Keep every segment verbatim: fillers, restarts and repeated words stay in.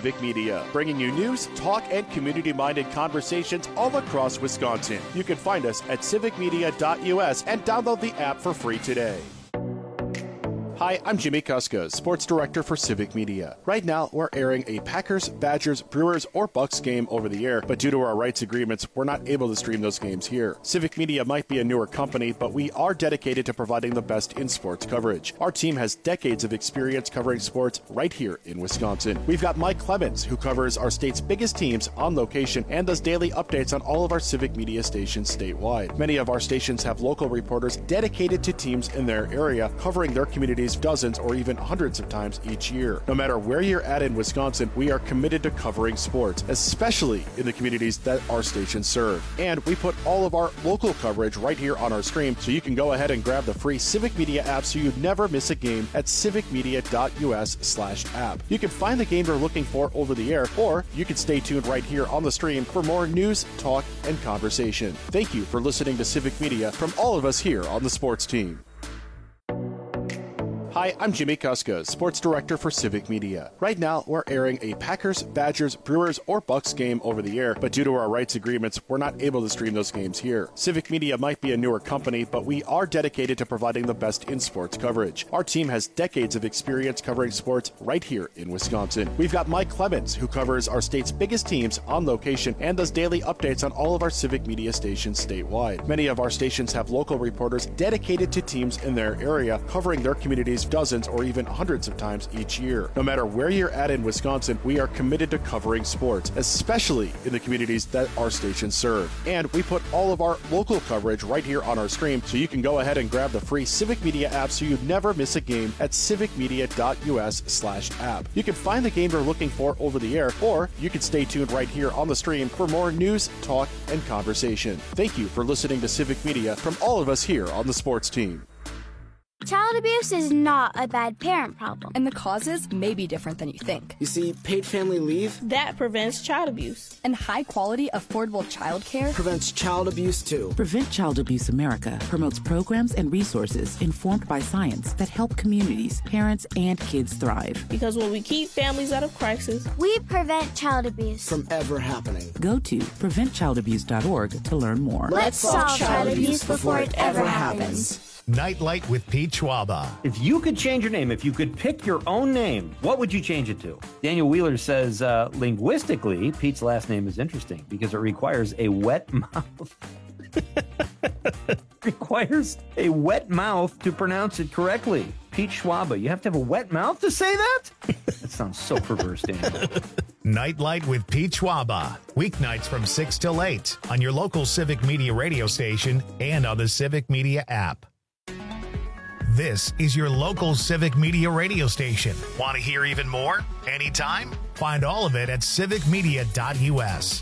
Civic Media, bringing you news, talk, and community-minded conversations all across Wisconsin. You can find us at civic media dot U S and download the app for free today. Hi, I'm Jimmy Kuska, Sports Director for Civic Media. Right now, we're airing a Packers, Badgers, Brewers, or Bucks game over the air, but due to our rights agreements, we're not able to stream those games here. Civic Media might be a newer company, but we are dedicated to providing the best in sports coverage. Our team has decades of experience covering sports right here in Wisconsin. We've got Mike Clemens, who covers our state's biggest teams on location and does daily updates on all of our Civic Media stations statewide. Many of our stations have local reporters dedicated to teams in their area, covering their communities dozens or even hundreds of times each year. No matter where you're at in Wisconsin, we are committed to covering sports, especially in the communities that our stations serve. And we put all of our local coverage right here on our stream, so you can go ahead and grab the free Civic Media app so you never miss a game at civic media dot U S slash app. You can find the game you're looking for over the air, or you can stay tuned right here on the stream for more news, talk, and conversation. Thank you for listening to Civic Media from all of us here on the sports team. Hi, I'm Jimmy Kuska, Sports Director for Civic Media. Right now, we're airing a Packers, Badgers, Brewers, or Bucks game over the air, but due to our rights agreements, we're not able to stream those games here. Civic Media might be a newer company, but we are dedicated to providing the best in sports coverage. Our team has decades of experience covering sports right here in Wisconsin. We've got Mike Clemens, who covers our state's biggest teams on location and does daily updates on all of our Civic Media stations statewide. Many of our stations have local reporters dedicated to teams in their area, covering their communities dozens or even hundreds of times each year. No matter where you're at in Wisconsin, we are committed to covering sports, especially in the communities that our stations serve. And we put all of our local coverage right here on our stream, so you can go ahead and grab the free Civic Media app so you never miss a game at civic media dot U S slash app. You can find the game you're looking for over the air, or you can stay tuned right here on the stream for more news, talk, and conversation. Thank you for listening to Civic Media from all of us here on the sports team. Child abuse is not a bad parent problem. And the causes may be different than you think. You see, paid family leave, that prevents child abuse. And high-quality, affordable child care prevents child abuse, too. Prevent Child Abuse America promotes programs and resources informed by science that help communities, parents, and kids thrive. Because when we keep families out of crisis, we prevent child abuse from ever happening. Go to prevent child abuse dot org to learn more. Let's solve child abuse before it ever happens. Nightlight with Pete Schwaba. If you could change your name, if you could pick your own name, what would you change it to? Daniel Wheeler says, uh, linguistically, Pete's last name is interesting because it requires a wet mouth. requires a wet mouth to pronounce it correctly. Pete Schwaba. You have to have a wet mouth to say that? That sounds so perverse, Daniel. Nightlight with Pete Schwaba. Weeknights from six till eight on your local Civic Media radio station and on the Civic Media app. This is your local Civic Media radio station. Want to hear even more? Anytime? Find all of it at civic media dot U S.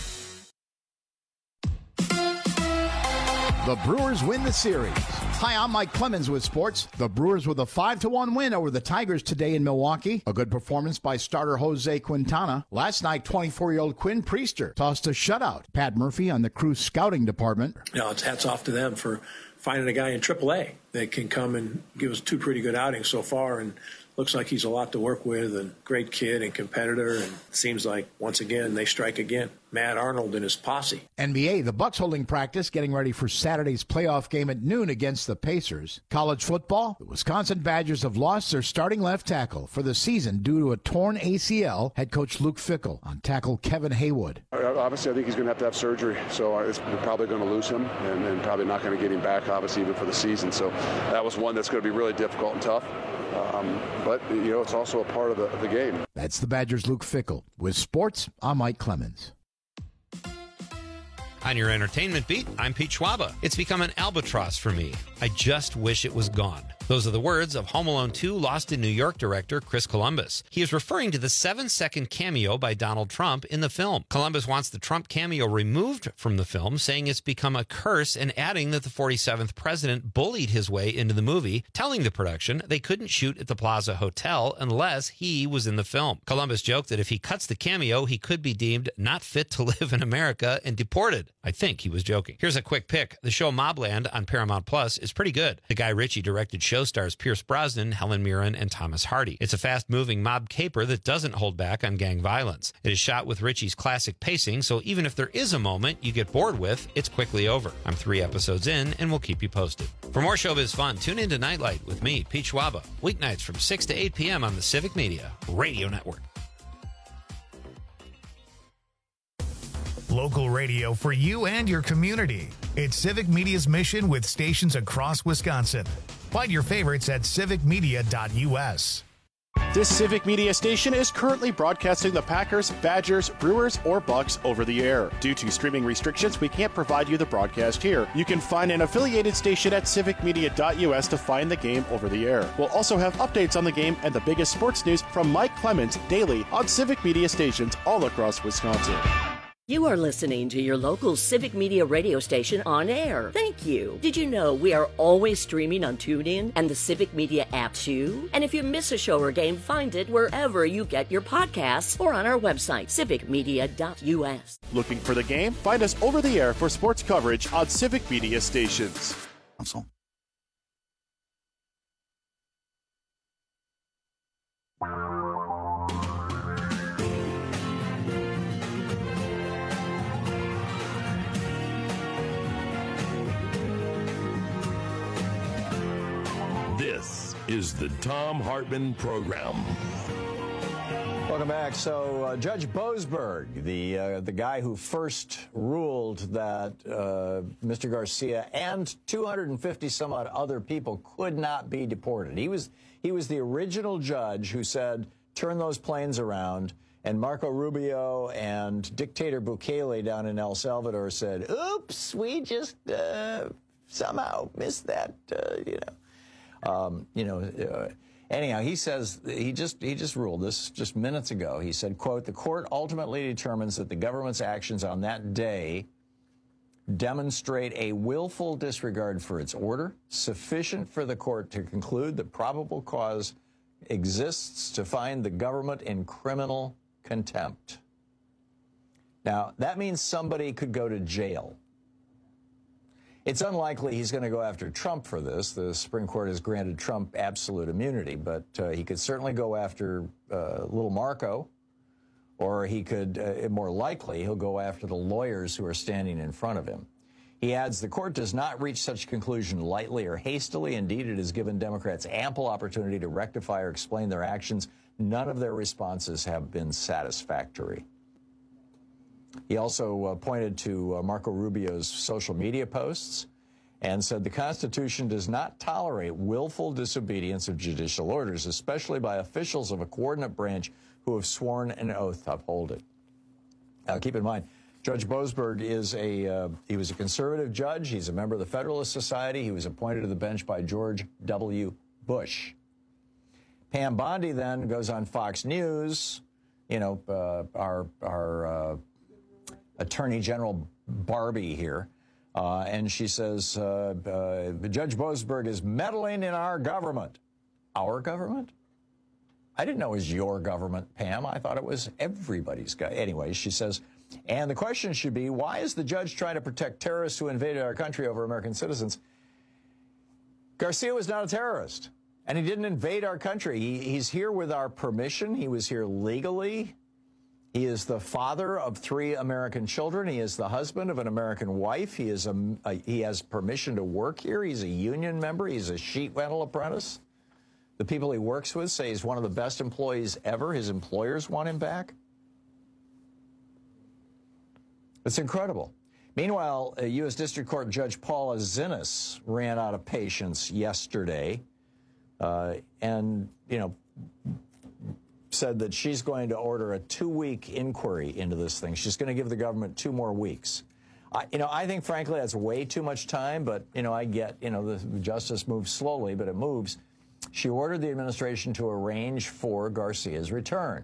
The Brewers win the series. Hi, I'm Mike Clemens with sports. The Brewers with a five to one win over the Tigers today in Milwaukee. A good performance by starter Jose Quintana. Last night, twenty-four-year-old Quinn Priester tossed a shutout. Pat Murphy on the Crews scouting department. You know, it's hats off to them for finding a guy in triple A that can come and give us two pretty good outings so far, and looks like he's a lot to work with, and great kid and competitor, and seems like, once again, they strike again. Matt Arnold and his posse. N B A, the Bucks holding practice, getting ready for Saturday's playoff game at noon against the Pacers. College football, the Wisconsin Badgers have lost their starting left tackle for the season due to a torn A C L. Head coach Luke Fickell on tackle Kevin Haywood. Obviously, I think he's going to have to have surgery, so it's probably going to lose him, and, and probably not going to get him back, obviously, even for the season. So that was one that's going to be really difficult and tough. Um, but, you know, it's also a part of the, of the game. That's the Badgers' Luke Fickell. With sports, I'm Mike Clemens. On your entertainment beat, I'm Pete Schwaba. It's become an albatross for me. I just wish it was gone. Those are the words of Home Alone two Lost in New York director Chris Columbus. He is referring to the seven-second cameo by Donald Trump in the film. Columbus wants the Trump cameo removed from the film, saying it's become a curse, and adding that the forty-seventh president bullied his way into the movie, telling the production they couldn't shoot at the Plaza Hotel unless he was in the film. Columbus joked that if he cuts the cameo, he could be deemed not fit to live in America and deported. I think he was joking. Here's a quick pick. The show Mobland on Paramount Plus is pretty good. The Guy Ritchie directed show show stars Pierce Brosnan, Helen Mirren, and Thomas Hardy. It's a fast-moving mob caper that doesn't hold back on gang violence. It is shot with Ritchie's classic pacing, so even if there is a moment you get bored with, it's quickly over. I'm three episodes in, and we'll keep you posted. For more showbiz fun, tune in to Nightlight with me, Pete Schwaba, weeknights from six to eight p.m. on the Civic Media Radio Network. Local radio for you and your community. It's Civic Media's mission with stations across Wisconsin. Find your favorites at civic media dot u s. This Civic Media station is currently broadcasting the Packers, Badgers, Brewers, or Bucks over the air. Due to streaming restrictions, we can't provide you the broadcast here. You can find an affiliated station at civic media dot u s to find the game over the air. We'll also have updates on the game and the biggest sports news from Mike Clemens daily on Civic Media stations all across Wisconsin. You are listening to your local Civic Media radio station on air. Thank you. Did you know we are always streaming on TuneIn and the Civic Media app too? And if you miss a show or game, find it wherever you get your podcasts or on our website, civic media dot u s. Looking for the game? Find us over the air for sports coverage on Civic Media stations. Council. This is the Thom Hartmann Program. Welcome back. So uh, Judge Boasberg, the uh, the guy who first ruled that uh, Mister Garcia and two hundred fifty some odd other people could not be deported. He was he was the original judge who said, turn those planes around. And Marco Rubio and dictator Bukele down in El Salvador said, oops, we just uh, somehow missed that, uh, you know. Um, you know, uh, anyhow, he says he just he just ruled this just minutes ago. He said, quote, the court ultimately determines that the government's actions on that day demonstrate a willful disregard for its order, sufficient for the court to conclude that probable cause exists to find the government in criminal contempt. Now, that means somebody could go to jail. It's unlikely he's going to go after Trump for this. The Supreme Court has granted Trump absolute immunity, but uh, he could certainly go after uh, little Marco, or he could, uh, more likely, he'll go after the lawyers who are standing in front of him. He adds, the court does not reach such conclusion lightly or hastily. Indeed, it has given Democrats ample opportunity to rectify or explain their actions. None of their responses have been satisfactory. He also uh, pointed to uh, Marco Rubio's social media posts and said the Constitution does not tolerate willful disobedience of judicial orders, especially by officials of a coordinate branch who have sworn an oath to uphold it. Now, keep in mind, Judge Boasberg is a, uh, he was a conservative judge. He's a member of the Federalist Society. He was appointed to the bench by George W. Bush. Pam Bondi then goes on Fox News, you know, uh, our, our, uh, Attorney General Barbie here, uh, and she says, uh, uh, Judge Boasberg is meddling in our government. Our government? I didn't know it was your government, Pam. I thought it was everybody's government. Anyway, she says, and the question should be, why is the judge trying to protect terrorists who invaded our country over American citizens? Garcia was not a terrorist, and he didn't invade our country. He, he's here with our permission. He was here legally. He is the father of three American children. He is the husband of an American wife. He is a, a, he has permission to work here. He's a union member. He's a sheet rental apprentice. The people he works with say he's one of the best employees ever. His employers want him back. It's incredible. Meanwhile, uh, U S District Court Judge Paula Zinnes ran out of patience yesterday uh, and, you know, said that she's going to order a two-week inquiry into this thing. She's going to give the government two more weeks. I, you know, I think, frankly, that's way too much time, but, you know, I get, you know, the justice moves slowly, but it moves. She ordered the administration to arrange for Garcia's return.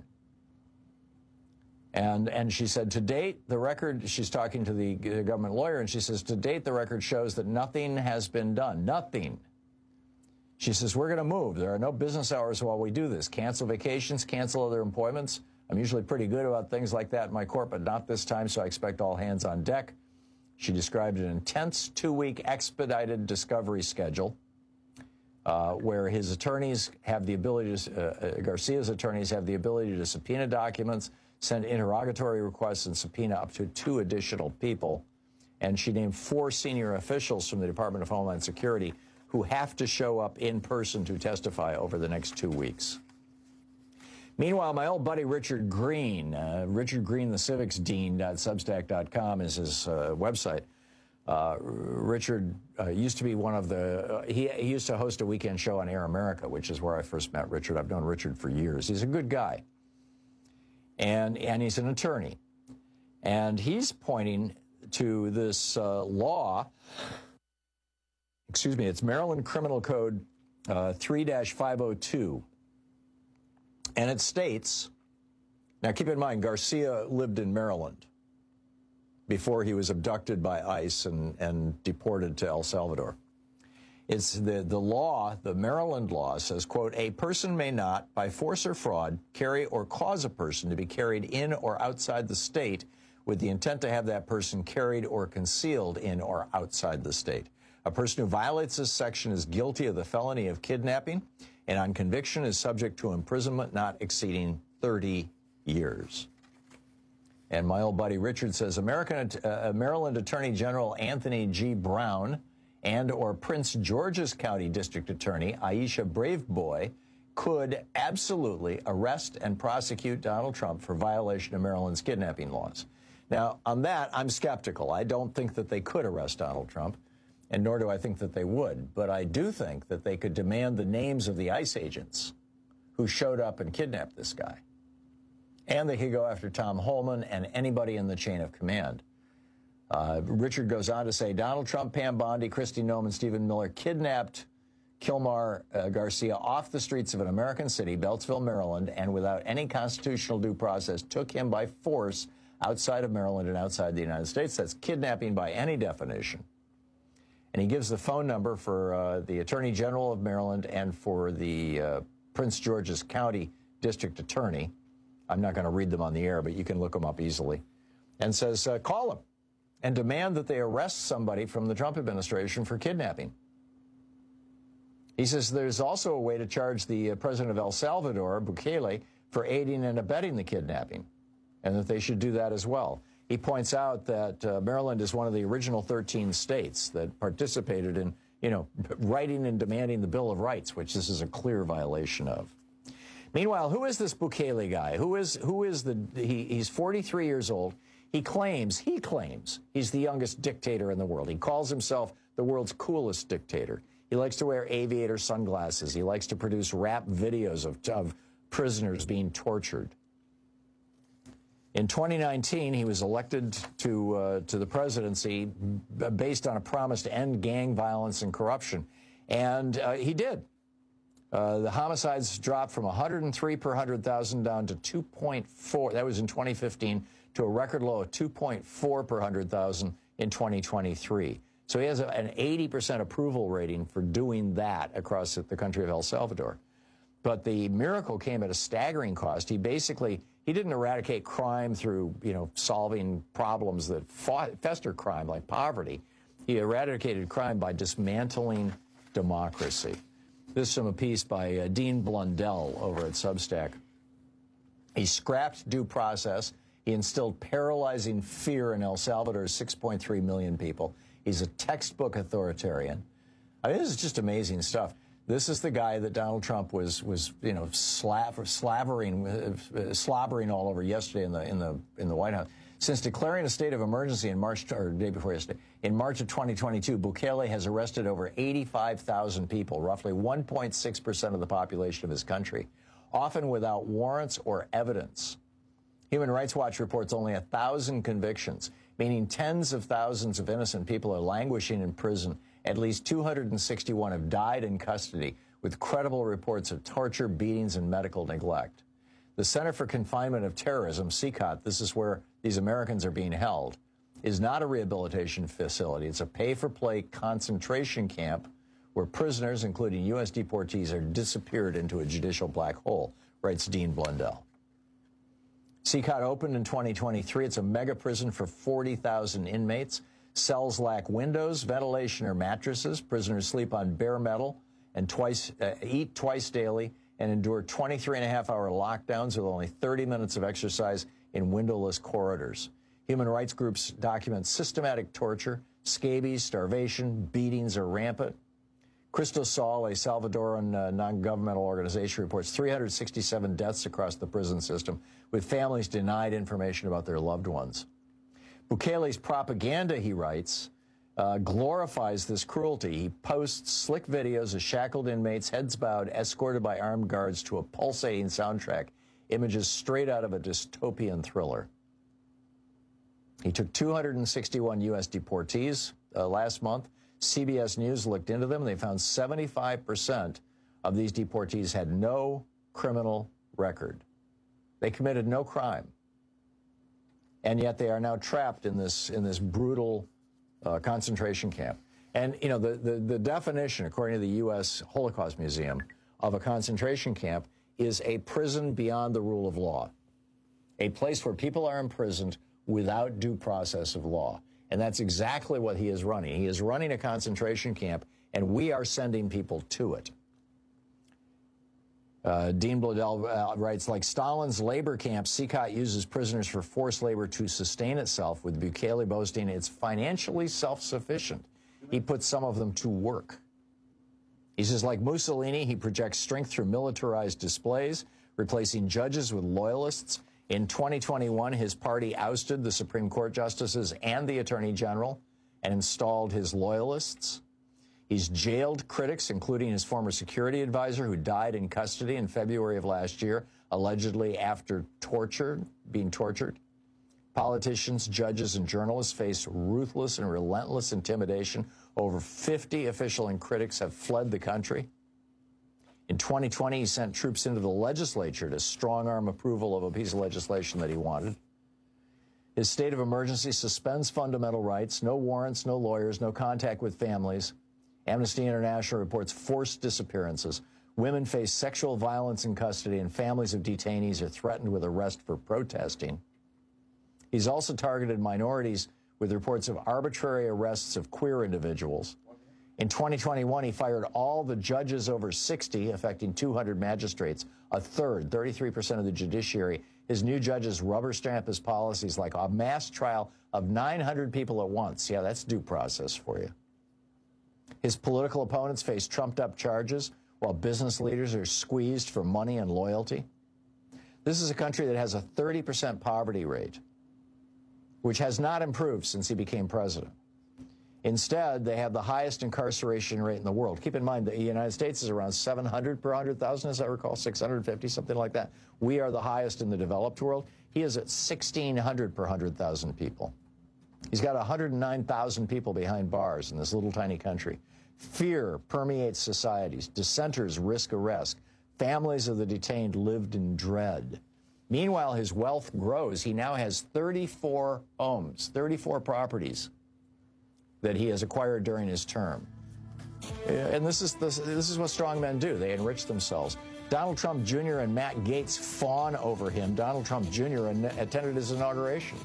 And, and she said, to date, the record, she's talking to the government lawyer, and she says, to date, the record shows that nothing has been done. Nothing. She says, we're going to move. There are no business hours while we do this. Cancel vacations, cancel other appointments. I'm usually pretty good about things like that in my court, but not this time, so I expect all hands on deck. She described an intense two-week expedited discovery schedule. uh, where his attorneys have the ability to, uh, Garcia's attorneys have the ability to subpoena documents, send interrogatory requests, and subpoena up to two additional people. And she named four senior officials from the Department of Homeland Security who have to show up in person to testify over the next two weeks. Meanwhile, my old buddy Richard Green, uh, Richard Green, the civics dean dot substack dot com is his uh, website. Uh, Richard uh, used to be one of the, uh, he, he used to host a weekend show on Air America, which is where I first met Richard. I've known Richard for years. He's a good guy. And, and he's an attorney. And he's pointing to this uh, law, excuse me, it's Maryland Criminal Code uh, three dash five oh two. And it states, now keep in mind, Garcia lived in Maryland before he was abducted by ICE and, and deported to El Salvador. It's the, the law, the Maryland law says, quote, a person may not, by force or fraud, carry or cause a person to be carried in or outside the state with the intent to have that person carried or concealed in or outside the state. A person who violates this section is guilty of the felony of kidnapping, and on conviction is subject to imprisonment not exceeding thirty years. And my old buddy Richard says, American, uh, Maryland Attorney General Anthony G. Brown and or Prince George's County District Attorney Aisha Braveboy could absolutely arrest and prosecute Donald Trump for violation of Maryland's kidnapping laws. Now, on that, I'm skeptical. I don't think that they could arrest Donald Trump, and nor do I think that they would. But I do think that they could demand the names of the ICE agents who showed up and kidnapped this guy. And they could go after Tom Holman and anybody in the chain of command. Uh, Richard goes on to say, Donald Trump, Pam Bondi, Kristi Noem, and Stephen Miller kidnapped Kilmar uh, Garcia off the streets of an American city, Beltsville, Maryland, and without any constitutional due process took him by force outside of Maryland and outside the United States. That's kidnapping by any definition. And he gives the phone number for uh, the Attorney General of Maryland and for the uh, Prince George's County District Attorney. I'm not going to read them on the air, but you can look them up easily. And says, uh, call them and demand that they arrest somebody from the Trump administration for kidnapping. He says there's also a way to charge the uh, president of El Salvador, Bukele, for aiding and abetting the kidnapping, and that they should do that as well. He points out that uh, Maryland is one of the original thirteen states that participated in, you know, writing and demanding the Bill of Rights, which this is a clear violation of. Meanwhile, who is this Bukele guy? Who is who is the? He, he's forty-three years old. He claims he claims he's the youngest dictator in the world. He calls himself the world's coolest dictator. He likes to wear aviator sunglasses. He likes to produce rap videos of, of prisoners being tortured. In twenty nineteen, he was elected to uh, to the presidency based on a promise to end gang violence and corruption, and uh, he did. Uh, the homicides dropped from one hundred three per one hundred thousand down to two point four. That was in twenty fifteen, to a record low of two point four per one hundred thousand in twenty twenty-three. So he has a, an eighty percent approval rating for doing that across the country of El Salvador. But the miracle came at a staggering cost. He basically, he didn't eradicate crime through, you know, solving problems that fought, fester crime like poverty. He eradicated crime by dismantling democracy. This is from a piece by uh, Dean Blundell over at Substack. He scrapped due process. He instilled paralyzing fear in El Salvador's six point three million people. He's a textbook authoritarian. I mean, this is just amazing stuff. This is the guy that Donald Trump was, was you know, slaver, slavering, uh, slobbering all over yesterday in the in the in the White House. Since declaring a state of emergency in March, or the day before yesterday, in March of twenty twenty-two, Bukele has arrested over eighty-five thousand people, roughly one point six percent of the population of his country, often without warrants or evidence. Human Rights Watch reports only one thousand convictions, meaning tens of thousands of innocent people are languishing in prison. At least two hundred sixty-one have died in custody, with credible reports of torture, beatings, and medical neglect. The Center for Confinement of Terrorism, C C O T, this is where these Americans are being held, is not a rehabilitation facility. It's a pay-for-play concentration camp where prisoners, including U S deportees, are disappeared into a judicial black hole, writes Dean Blundell. C C O T opened in twenty twenty-three. It's a mega prison for forty thousand inmates. Cells lack windows, ventilation, or mattresses. Prisoners sleep on bare metal and twice uh, eat twice daily and endure twenty-three and a half hour lockdowns with only thirty minutes of exercise in windowless corridors. Human rights groups document systematic torture, scabies, starvation, beatings are rampant. Crystal Sol, a Salvadoran uh, non-governmental organization, reports three hundred sixty-seven deaths across the prison system, with families denied information about their loved ones. Bukele's propaganda, he writes, uh, glorifies this cruelty. He posts slick videos of shackled inmates, heads bowed, escorted by armed guards to a pulsating soundtrack, images straight out of a dystopian thriller. He took two hundred sixty-one U S deportees uh, last month. C B S News looked into them. They found seventy-five percent of these deportees had no criminal record. They committed no crime. And yet they are now trapped in this, in this brutal uh, concentration camp. And, you know, the, the, the definition, according to the U S Holocaust Museum, of a concentration camp is a prison beyond the rule of law, a place where people are imprisoned without due process of law. And that's exactly what he is running. He is running a concentration camp, and we are sending people to it. Uh, Dean Bladel uh, writes, like Stalin's labor camp, C C O T uses prisoners for forced labor to sustain itself, with Bukele boasting it's financially self-sufficient. He puts some of them to work. He says, like Mussolini, he projects strength through militarized displays, replacing judges with loyalists. In twenty twenty-one, his party ousted the Supreme Court justices and the Attorney General and installed his loyalists. He's jailed critics, including his former security advisor, who died in custody in February of last year, allegedly after torture, being tortured. Politicians, judges, and journalists face ruthless and relentless intimidation. Over fifty official and critics have fled the country. In twenty twenty, he sent troops into the legislature to strong-arm approval of a piece of legislation that he wanted. His state of emergency suspends fundamental rights, no warrants, no lawyers, no contact with families. Amnesty International reports forced disappearances. Women face sexual violence in custody, and families of detainees are threatened with arrest for protesting. He's also targeted minorities with reports of arbitrary arrests of queer individuals. In twenty twenty-one, he fired all the judges over sixty, affecting two hundred magistrates, a third, thirty-three percent of the judiciary. His new judges rubber stamp his policies like a mass trial of nine hundred people at once. Yeah, that's due process for you. His political opponents face trumped-up charges, while business leaders are squeezed for money and loyalty. This is a country that has a thirty percent poverty rate, which has not improved since he became president. Instead, they have the highest incarceration rate in the world. Keep in mind, the United States is around seven hundred per one hundred thousand, as I recall, six hundred fifty, something like that. We are the highest in the developed world. He is at sixteen hundred per one hundred thousand people. He's got one hundred nine thousand people behind bars in this little tiny country. Fear permeates societies. Dissenters risk arrest. Families of the detained lived in dread. Meanwhile, his wealth grows. He now has thirty-four homes, thirty-four properties that he has acquired during his term. And this is, this, this is what strong men do. They enrich themselves. Donald Trump Junior and Matt Gaetz fawn over him. Donald Trump Junior attended his inauguration.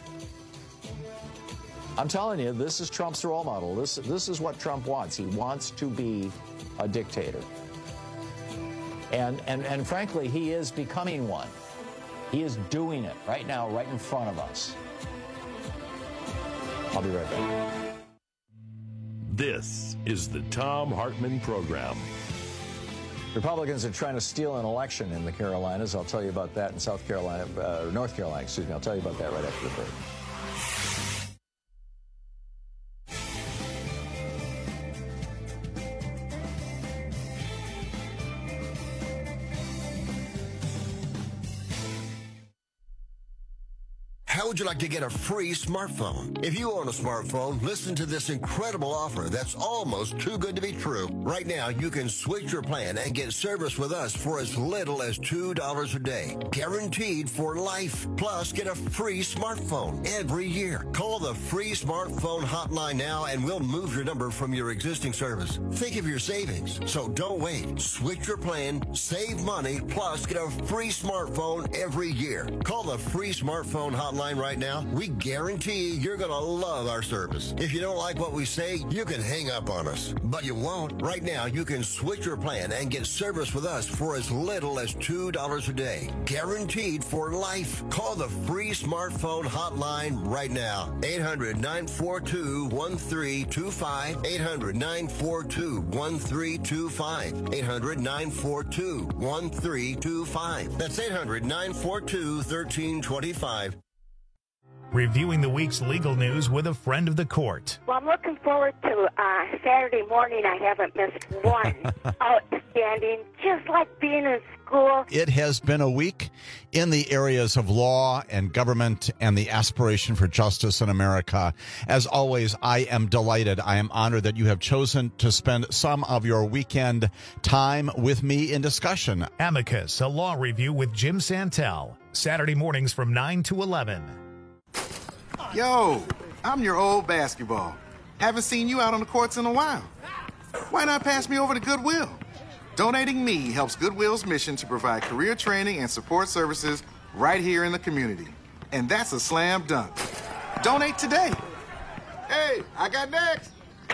I'm telling you, this is Trump's role model. This, this is what Trump wants. He wants to be a dictator. And, and, and frankly, he is becoming one. He is doing it right now, right in front of us. I'll be right back. This is the Thom Hartmann Program. Republicans are trying to steal an election in the Carolinas. I'll tell you about that in South Carolina, uh, North Carolina, excuse me. I'll tell you about that right after the break. How would you like to get a free smartphone? If you own a smartphone, listen to this incredible offer that's almost too good to be true. Right now, you can switch your plan and get service with us for as little as two dollars a day. Guaranteed for life. Plus, get a free smartphone every year. Call the free smartphone hotline now and we'll move your number from your existing service. Think of your savings. So don't wait. Switch your plan, save money, plus get a free smartphone every year. Call the free smartphone hotline Hotline right now, we guarantee you're going to love our service. If you don't like what we say, you can hang up on us. But you won't. Right now, you can switch your plan and get service with us for as little as two dollars a day. Guaranteed for life. Call the free smartphone hotline right now. eight hundred, nine four two, one three two five. eight hundred, nine four two, one three two five. eight hundred, nine four two, one three two five. That's eight hundred, nine four two, one three two five. Reviewing the week's legal news with a friend of the court. Well, I'm looking forward to uh, Saturday morning. I haven't missed one. Outstanding. Just like being in school. It has been a week in the areas of law and government and the aspiration for justice in America. As always, I am delighted. I am honored that you have chosen to spend some of your weekend time with me in discussion. Amicus, a law review with Jim Santel. Saturday mornings from nine to eleven. Yo, I'm your old basketball. Haven't seen you out on the courts in a while. Why not pass me over to Goodwill? Donating me helps Goodwill's mission to provide career training and support services right here in the community. And that's a slam dunk. Donate today. Hey, I got next.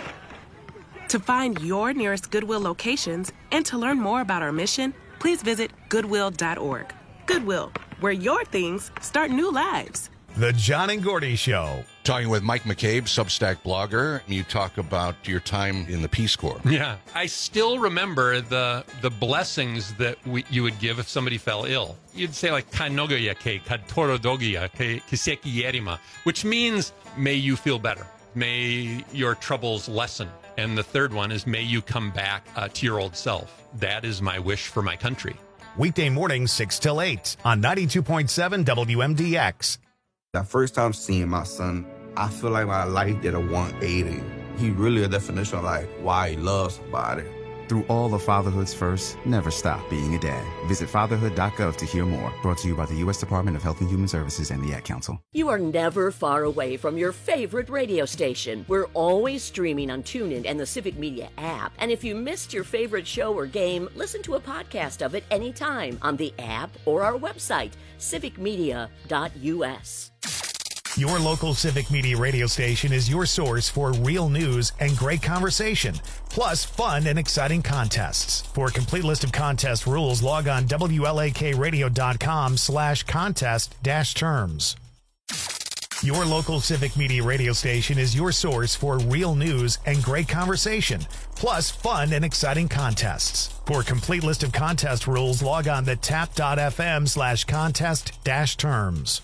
To find your nearest Goodwill locations and to learn more about our mission, please visit goodwill dot org. Goodwill, where your things start new lives. The John and Gordy Show. Talking with Mike McCabe, Substack blogger. You talk about your time in the Peace Corps. Yeah. I still remember the the blessings that we, you would give if somebody fell ill. You'd say like, Kanogoya ke, Katorodogia ke, Kiseki Yerima, which means, may you feel better. May your troubles lessen. And the third one is, may you come back uh, to your old self. That is my wish for my country. Weekday mornings, six till eight on ninety-two point seven W M D X. The first time seeing my son, I feel like my life did a one eighty. He really a definition of like why he loves somebody. Through all the fatherhood's first, never stop being a dad. Visit fatherhood dot gov to hear more. Brought to you by the U S Department of Health and Human Services and the Ad Council. You are never far away from your favorite radio station. We're always streaming on TuneIn and the Civic Media app. And if you missed your favorite show or game, listen to a podcast of it anytime on the app or our website, civic media dot U S. Your local Civic Media radio station is your source for real news and great conversation, plus fun and exciting contests. For a complete list of contest rules, log on W L A K radio dot com slash contest dash terms. Your local Civic Media radio station is your source for real news and great conversation, plus fun and exciting contests. For a complete list of contest rules, log on to tap dot f m slash contest dash terms.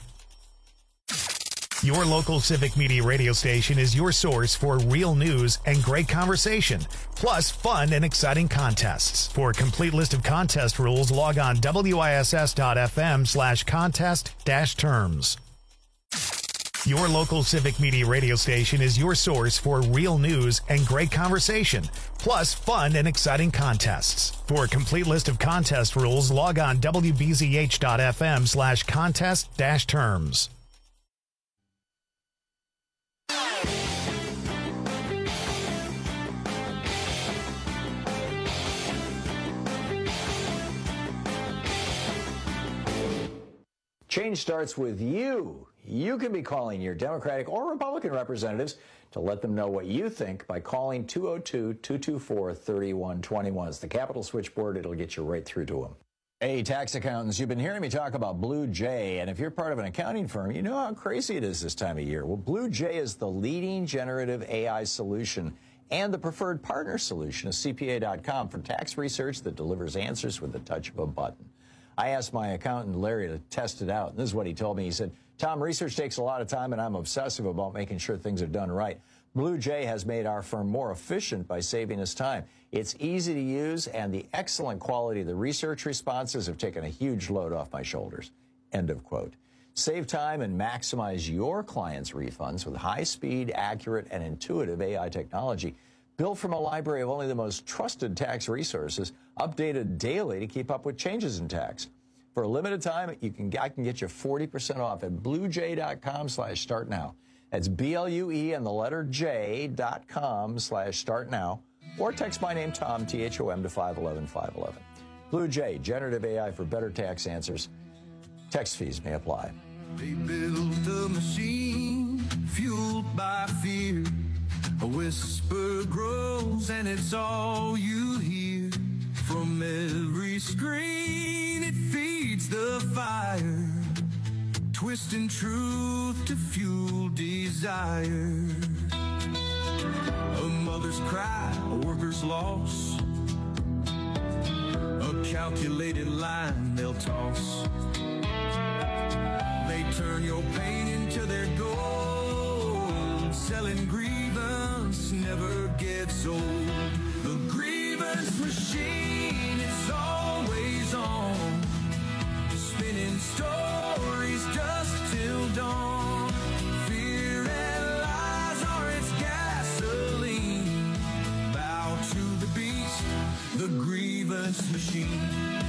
Your local Civic Media radio station is your source for real news and great conversation, plus fun and exciting contests. For a complete list of contest rules, log on W I S S dot f m slash contest dash terms. Your local Civic Media radio station is your source for real news and great conversation, plus fun and exciting contests. For a complete list of contest rules, log on W B Z H dot f m slash contest dash terms. Change starts with you. You can be calling your Democratic or Republican representatives to let them know what you think by calling two oh two, two two four, three one two one. It's the Capital Switchboard. It'll get you right through to them. Hey, tax accountants, you've been hearing me talk about Blue Jay, and if you're part of an accounting firm, you know how crazy it is this time of year. Well, Blue Jay is the leading generative A I solution and the preferred partner solution of C P A dot com for tax research that delivers answers with the touch of a button. I asked my accountant, Larry, to test it out, and this is what he told me. He said, Tom, research takes a lot of time, and I'm obsessive about making sure things are done right. Blue Jay has made our firm more efficient by saving us time. It's easy to use, and the excellent quality of the research responses have taken a huge load off my shoulders. End of quote. Save time and maximize your clients' refunds with high-speed, accurate, and intuitive A I technology built from a library of only the most trusted tax resources, updated daily to keep up with changes in tax. For a limited time, you can, I can get you forty percent off at blue jay dot com slash start now. That's B L U E and the letter J dot com slash start now. Or text my name, Tom, T H O M, to five one one, five one one. Blue Jay, generative A I for better tax answers. Text fees may apply. They built a whisper grows and it's all you hear. From every screen it feeds the fire, twisting truth to fuel desire. A mother's cry, a worker's loss, a calculated line they'll toss. They turn your pain into their gold. Selling grievance never gets old. The grievance machine, it's always on, spinning stories dusk till dawn. Fear and lies are its gasoline. Bow to the beast, the grievance machine.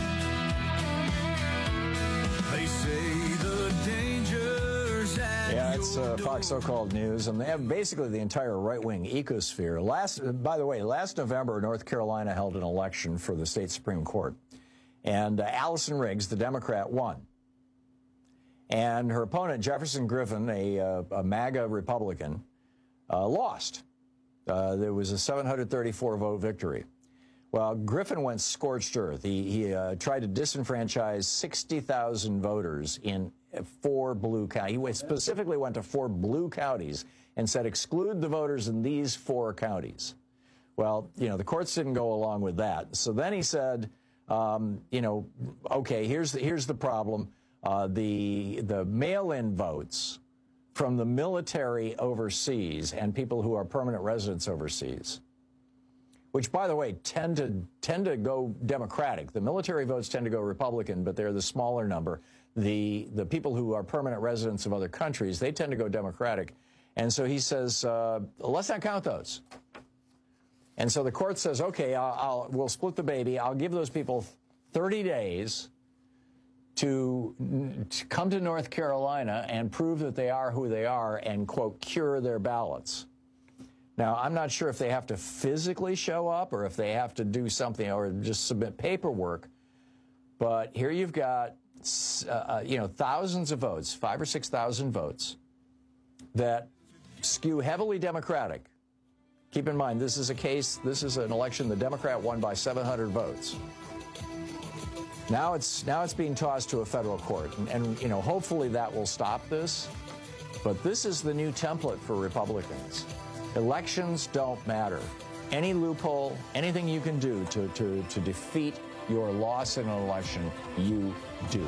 They say the dangers at Yeah, it's uh, Fox So-Called News, and they have basically the entire right-wing ecosphere. Last, by the way, last November, North Carolina held an election for the state Supreme Court, and uh, Allison Riggs, the Democrat, won. And her opponent, Jefferson Griffin, a, uh, a MAGA Republican, uh, lost. Uh, there was a seven hundred thirty-four vote victory. Well, Griffin went scorched earth. He, he uh, tried to disenfranchise sixty thousand voters in four blue counties. He specifically went to four blue counties and said, exclude the voters in these four counties. Well, you know, the courts didn't go along with that. So then he said, um, you know, okay, here's the, here's the problem. Uh, the, the mail-in votes from the military overseas and people who are permanent residents overseas, which, by the way, tend to tend to go Democratic. The military votes tend to go Republican, but they're the smaller number. The the people who are permanent residents of other countries, they tend to go Democratic. And so he says, uh, let's not count those. And so the court says, okay, I'll, I'll we'll split the baby. I'll give those people thirty days to, to come to North Carolina and prove that they are who they are and, quote, cure their ballots. Now, I'm not sure if they have to physically show up or if they have to do something or just submit paperwork. But here you've got, uh, you know, thousands of votes, five or six thousand votes that skew heavily Democratic. Keep in mind, this is a case, this is an election the Democrat won by seven hundred votes. Now it's now it's being tossed to a federal court, and, and you know, hopefully that will stop this. But this is the new template for Republicans. Elections don't matter. Any loophole, anything you can do to, to, to defeat your loss in an election, you do.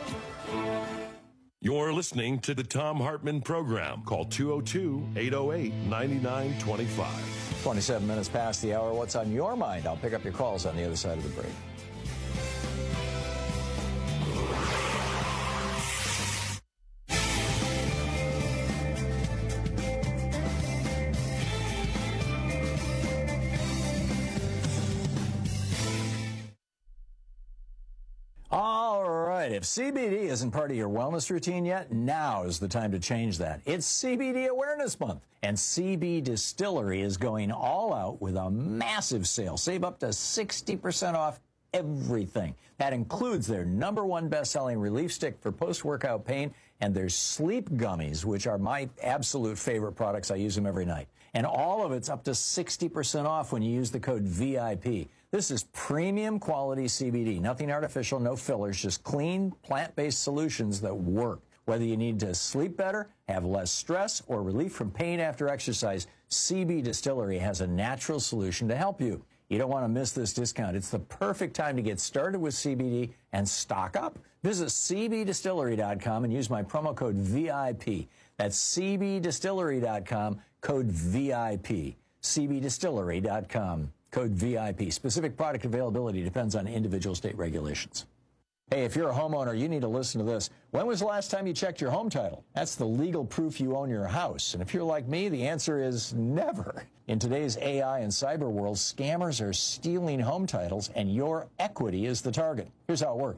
You're listening to the Thom Hartmann Program. Call two oh two, eight oh eight, nine nine two five. twenty-seven minutes past the hour. What's on your mind? I'll pick up your calls on the other side of the break. If C B D isn't part of your wellness routine yet, now is the time to change that. It's C B D Awareness Month, and C B Distillery is going all out with a massive sale. Save up to sixty percent off everything. That includes their number one best-selling relief stick for post-workout pain and their sleep gummies, which are my absolute favorite products. I use them every night. And all of it's up to sixty percent off when you use the code V I P. This is premium quality C B D. Nothing artificial, no fillers, just clean, plant-based solutions that work. Whether you need to sleep better, have less stress, or relief from pain after exercise, C B Distillery has a natural solution to help you. You don't want to miss this discount. It's the perfect time to get started with C B D and stock up. Visit C B distillery dot com and use my promo code V I P. That's C B distillery dot com, code V I P. C B distillery dot com, code V I P. Specific product availability depends on individual state regulations. Hey, if you're a homeowner, you need to listen to this. When was the last time you checked your home title? That's the legal proof you own your house. And if you're like me, the answer is never. In today's A I and cyber world, scammers are stealing home titles, and your equity is the target. Here's how it works.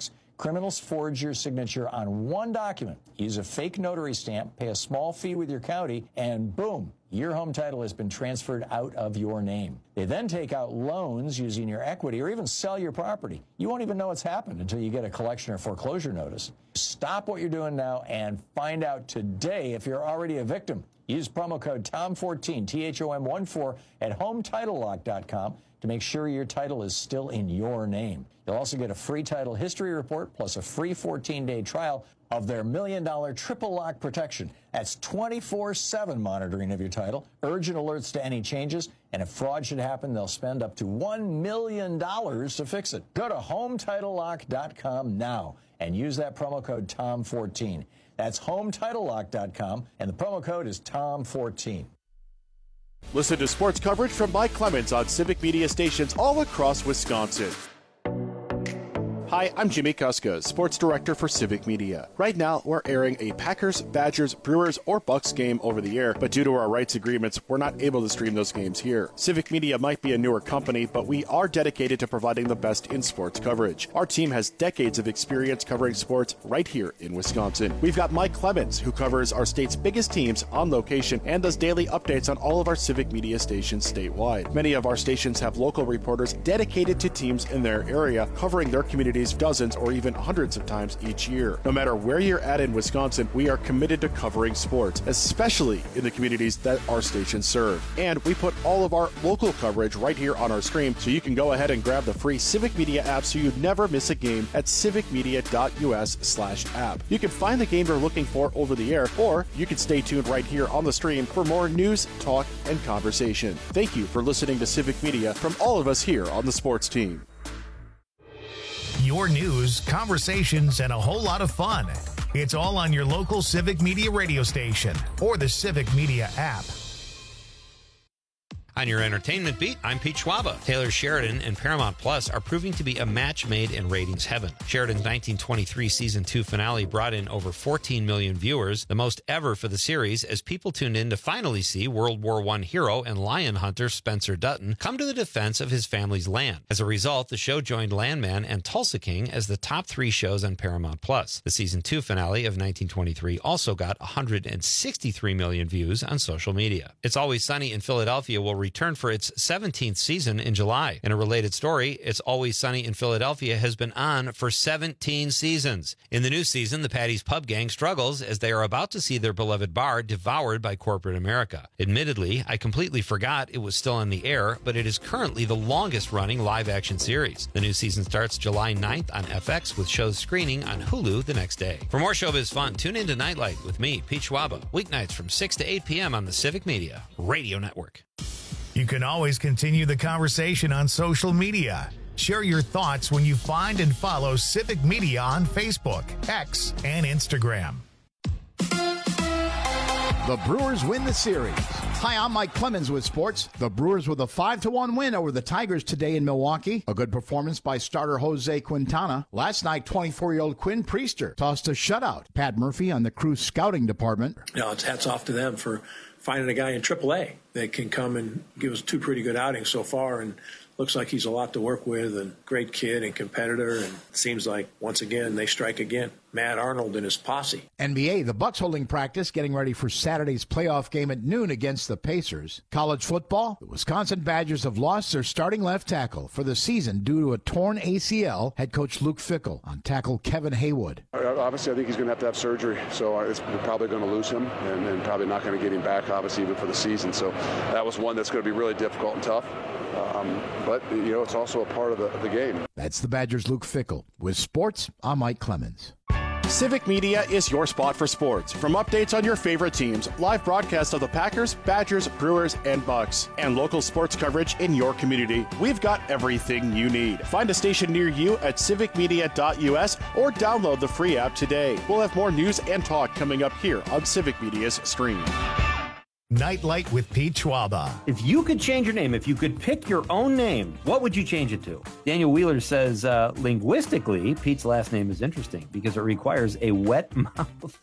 Criminals forge your signature on one document, use a fake notary stamp, pay a small fee with your county, and boom, your home title has been transferred out of your name. They then take out loans using your equity or even sell your property. You won't even know what's happened until you get a collection or foreclosure notice. Stop what you're doing now and find out today if you're already a victim. Use promo code T O M fourteen, T H O M one four, at home title lock dot com to make sure your title is still in your name. You'll also get a free title history report plus a free fourteen-day trial of their million dollar triple lock protection. That's twenty-four seven monitoring of your title, urgent alerts to any changes, and if fraud should happen, they'll spend up to one million dollars to fix it. Go to home title lock dot com now and use that promo code T O M fourteen. That's home title lock dot com, and the promo code is T O M fourteen. Listen to sports coverage from Mike Clemens on Civic Media stations all across Wisconsin. Hi, I'm Jimmy Kuska, Sports Director for Civic Media. Right now, we're airing a Packers, Badgers, Brewers, or Bucks game over the air, but due to our rights agreements, we're not able to stream those games here. Civic Media might be a newer company, but we are dedicated to providing the best in sports coverage. Our team has decades of experience covering sports right here in Wisconsin. We've got Mike Clemens, who covers our state's biggest teams on location and does daily updates on all of our Civic Media stations statewide. Many of our stations have local reporters dedicated to teams in their area, covering their communities dozens or even hundreds of times each year. No matter where you're at in Wisconsin, we are committed to covering sports, especially in the communities that our stations serve. And we put all of our local coverage right here on our stream, so you can go ahead and grab the free Civic Media app so you never miss a game at civic media dot U S slash app. You can find the game you're looking for over the air, or you can stay tuned right here on the stream for more news, talk, and conversation. Thank you for listening to Civic Media from all of us here on the sports team. Your news, conversations, and a whole lot of fun. It's all on your local Civic Media radio station or the Civic Media app. On your entertainment beat, I'm Pete Schwaba. Taylor Sheridan and Paramount Plus are proving to be a match made in ratings heaven. Sheridan's nineteen twenty-three season two finale brought in over fourteen million viewers, the most ever for the series, as people tuned in to finally see World War One hero and lion hunter Spencer Dutton come to the defense of his family's land. As a result, the show joined Landman and Tulsa King as the top three shows on Paramount Plus. The season two finale of nineteen twenty-three also got one hundred sixty-three million views on social media. It's Always Sunny in Philadelphia will return for its seventeenth season in July. In a related story, It's Always Sunny in Philadelphia has been on for seventeen seasons. In the new season, the Patty's Pub Gang struggles as they are about to see their beloved bar devoured by corporate America. Admittedly, I completely forgot it was still on the air, but it is currently the longest-running live-action series. The new season starts July ninth on F X, with shows screening on Hulu the next day. For more showbiz fun, tune in to Nightlight with me, Pete Schwaba, weeknights from six to eight p.m. on the Civic Media Radio Network. You can always continue the conversation on social media. Share your thoughts when you find and follow Civic Media on Facebook, X, and Instagram. The Brewers win the series. Hi, I'm Mike Clemens with sports. The Brewers with a five to one win over the Tigers today in Milwaukee. A good performance by starter Jose Quintana. Last night, twenty-four-year-old Quinn Priester tossed a shutout. Pat Murphy on the crew scouting department. You know, it's hats off to them for finding a guy in triple A that can come and give us two pretty good outings so far, and looks like he's a lot to work with, and great kid and competitor, and seems like once again they strike again. Matt Arnold and his posse. N B A, the Bucks holding practice, getting ready for Saturday's playoff game at noon against the Pacers. College football, the Wisconsin Badgers have lost their starting left tackle for the season due to a torn A C L. Head coach Luke Fickell on tackle Kevin Haywood. Obviously, I think he's going to have to have surgery, so it's probably going to lose him, and, and probably not going to get him back, obviously, even for the season. So that was one that's going to be really difficult and tough. Um, but, you know, it's also a part of the, the game. That's the Badgers' Luke Fickell. With sports, I'm Mike Clemens. Civic Media is your spot for sports. From updates on your favorite teams, live broadcasts of the Packers, Badgers, Brewers, and Bucks, and local sports coverage in your community, we've got everything you need. Find a station near you at civic media dot U S or download the free app today. We'll have more news and talk coming up here on Civic Media's stream. Nightlight with Pete Schwaba. If you could change your name, if you could pick your own name, what would you change it to? Daniel Wheeler says, uh, linguistically, Pete's last name is interesting because it requires a wet mouth.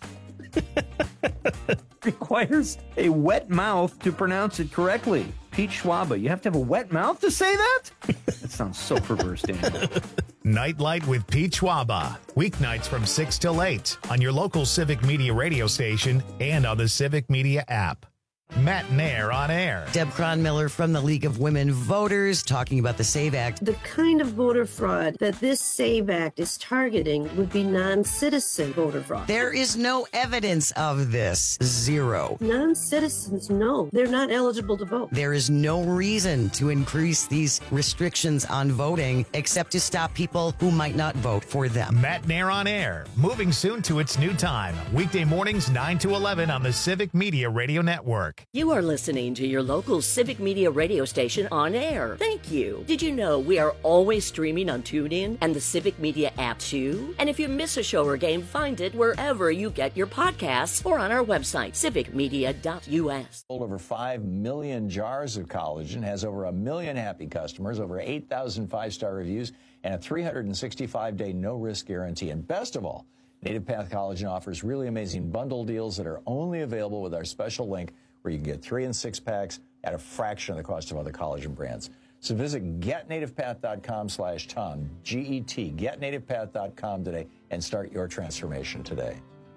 requires a wet mouth to pronounce it correctly. Pete Schwaba, you have to have a wet mouth to say that? That sounds so perverse, Daniel. Nightlight with Pete Schwaba. Weeknights from six till eight on your local Civic Media radio station and on the Civic Media app. Matt Nair on air. Deb Cronmiller from the League of Women Voters talking about the SAVE Act. The kind of voter fraud that this SAVE Act is targeting would be non-citizen voter fraud. There is no evidence of this. Zero. Non-citizens, no. They're not eligible to vote. There is no reason to increase these restrictions on voting except to stop people who might not vote for them. Matt Nair on air. Moving soon to its new time. Weekday mornings nine to eleven on the Civic Media Radio Network. You are listening to your local Civic Media radio station on air. Thank you. Did you know we are always streaming on TuneIn and the Civic Media app too? And if you miss a show or game, find it wherever you get your podcasts or on our website, civic media dot u s. Sold over five million jars of collagen, has over a million happy customers, over eight thousand five-star reviews, and a three hundred sixty-five day no-risk guarantee. And best of all, Native Path Collagen offers really amazing bundle deals that are only available with our special link, where you can get three and six packs at a fraction of the cost of other collagen brands. So visit get native path dot com slash Tom, G E T, get native path dot com today and start your transformation today.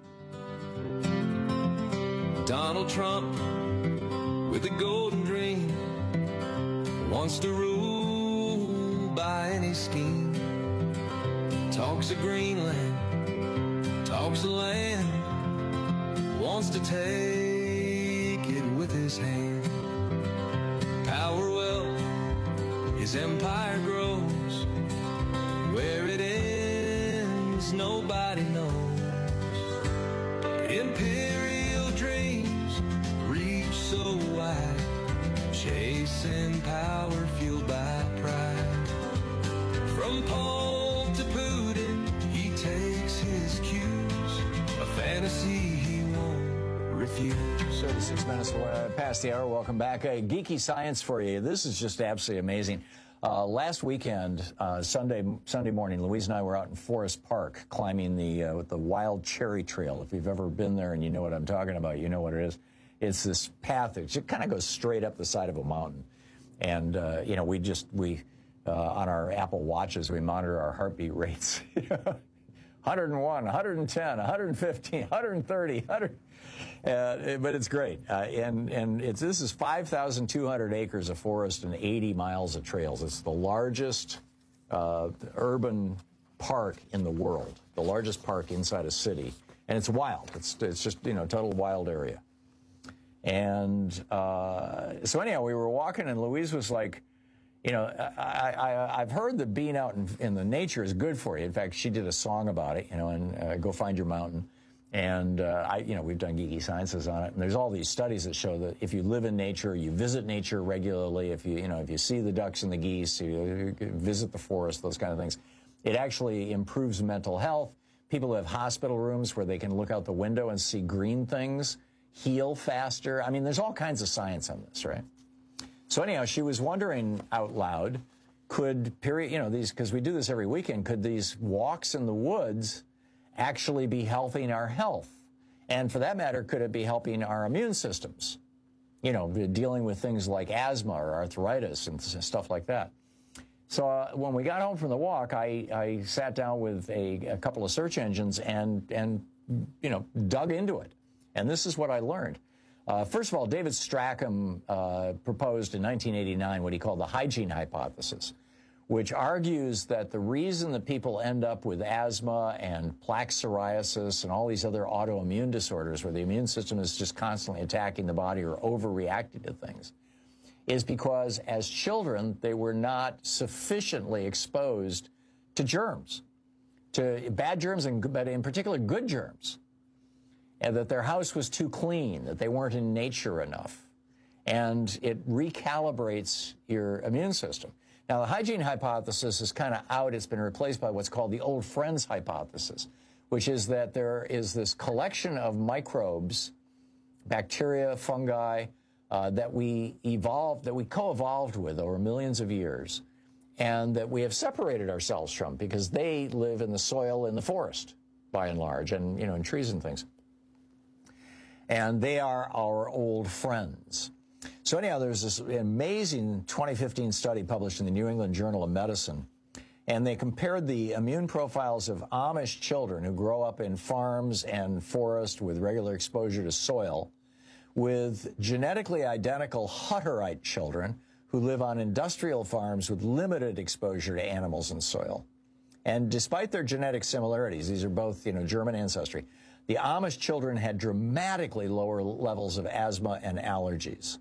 Donald Trump with a golden dream wants to rule by any scheme. Talks of Greenland, talks of land, wants to take with his hand. Power, wealth, his empire grows. Where it ends, nobody knows. Imperial dreams reach so wide, chasing power fueled by pride. From Paul to Putin, he takes his cues, a fantasy he won't refuse. thirty-six minutes past the hour. Welcome back. Uh, geeky science for you. This is just absolutely amazing. Uh, last weekend, uh, Sunday Sunday morning, Louise and I were out in Forest Park climbing the uh, the Wild Cherry Trail. If you've ever been there and you know what I'm talking about, you know what it is. It's this path that just kind of goes straight up the side of a mountain. And, uh, you know, we just, we, uh, on our Apple Watches, we monitor our heartbeat rates. one hundred one, one hundred ten, one hundred fifteen, one hundred thirty, one hundred. Uh, but it's great. Uh, and and it's, this is five thousand two hundred acres of forest and eighty miles of trails. It's the largest uh, urban park in the world, the largest park inside a city. And it's wild. It's, it's just, you know, total wild area. And uh, so anyhow, we were walking and Louise was like, you know, I, I, I've heard that being out in, in the nature is good for you. In fact, she did a song about it, you know, and uh, Go Find Your Mountain. And, uh, I, you know, we've done Geeky Sciences on it. And there's all these studies that show that if you live in nature, you visit nature regularly, if you, you know, if you see the ducks and the geese, you visit the forest, those kind of things, it actually improves mental health. People who have hospital rooms where they can look out the window and see green things heal faster. I mean, there's all kinds of science on this, right? So anyhow, she was wondering out loud, could, period, you know, these, because we do this every weekend, could these walks in the woods actually be helping our health? And for that matter, could it be helping our immune systems? You know, dealing with things like asthma or arthritis and stuff like that. So uh, when we got home from the walk, I, I sat down with a, a couple of search engines and, and, you know, dug into it. And this is what I learned. Uh, first of all, David Strachan uh, proposed in nineteen eighty-nine what he called the hygiene hypothesis, which argues that the reason that people end up with asthma and plaque psoriasis and all these other autoimmune disorders where the immune system is just constantly attacking the body or overreacting to things is because as children, they were not sufficiently exposed to germs, to bad germs, and, but in particular good germs. And that their house was too clean, that they weren't in nature enough. And it recalibrates your immune system. Now, the hygiene hypothesis is kind of out. It's been replaced by what's called the old friends hypothesis, which is that there is this collection of microbes, bacteria, fungi, uh, that we evolved, that we co-evolved with over millions of years, and that we have separated ourselves from because they live in the soil in the forest, by and large, and, you know, in trees and things. And they are our old friends. So anyhow, there's this amazing twenty fifteen study published in the New England Journal of Medicine. And they compared the immune profiles of Amish children who grow up in farms and forest with regular exposure to soil with genetically identical Hutterite children who live on industrial farms with limited exposure to animals and soil. And despite their genetic similarities, these are both, you know, German ancestry, the Amish children had dramatically lower levels of asthma and allergies.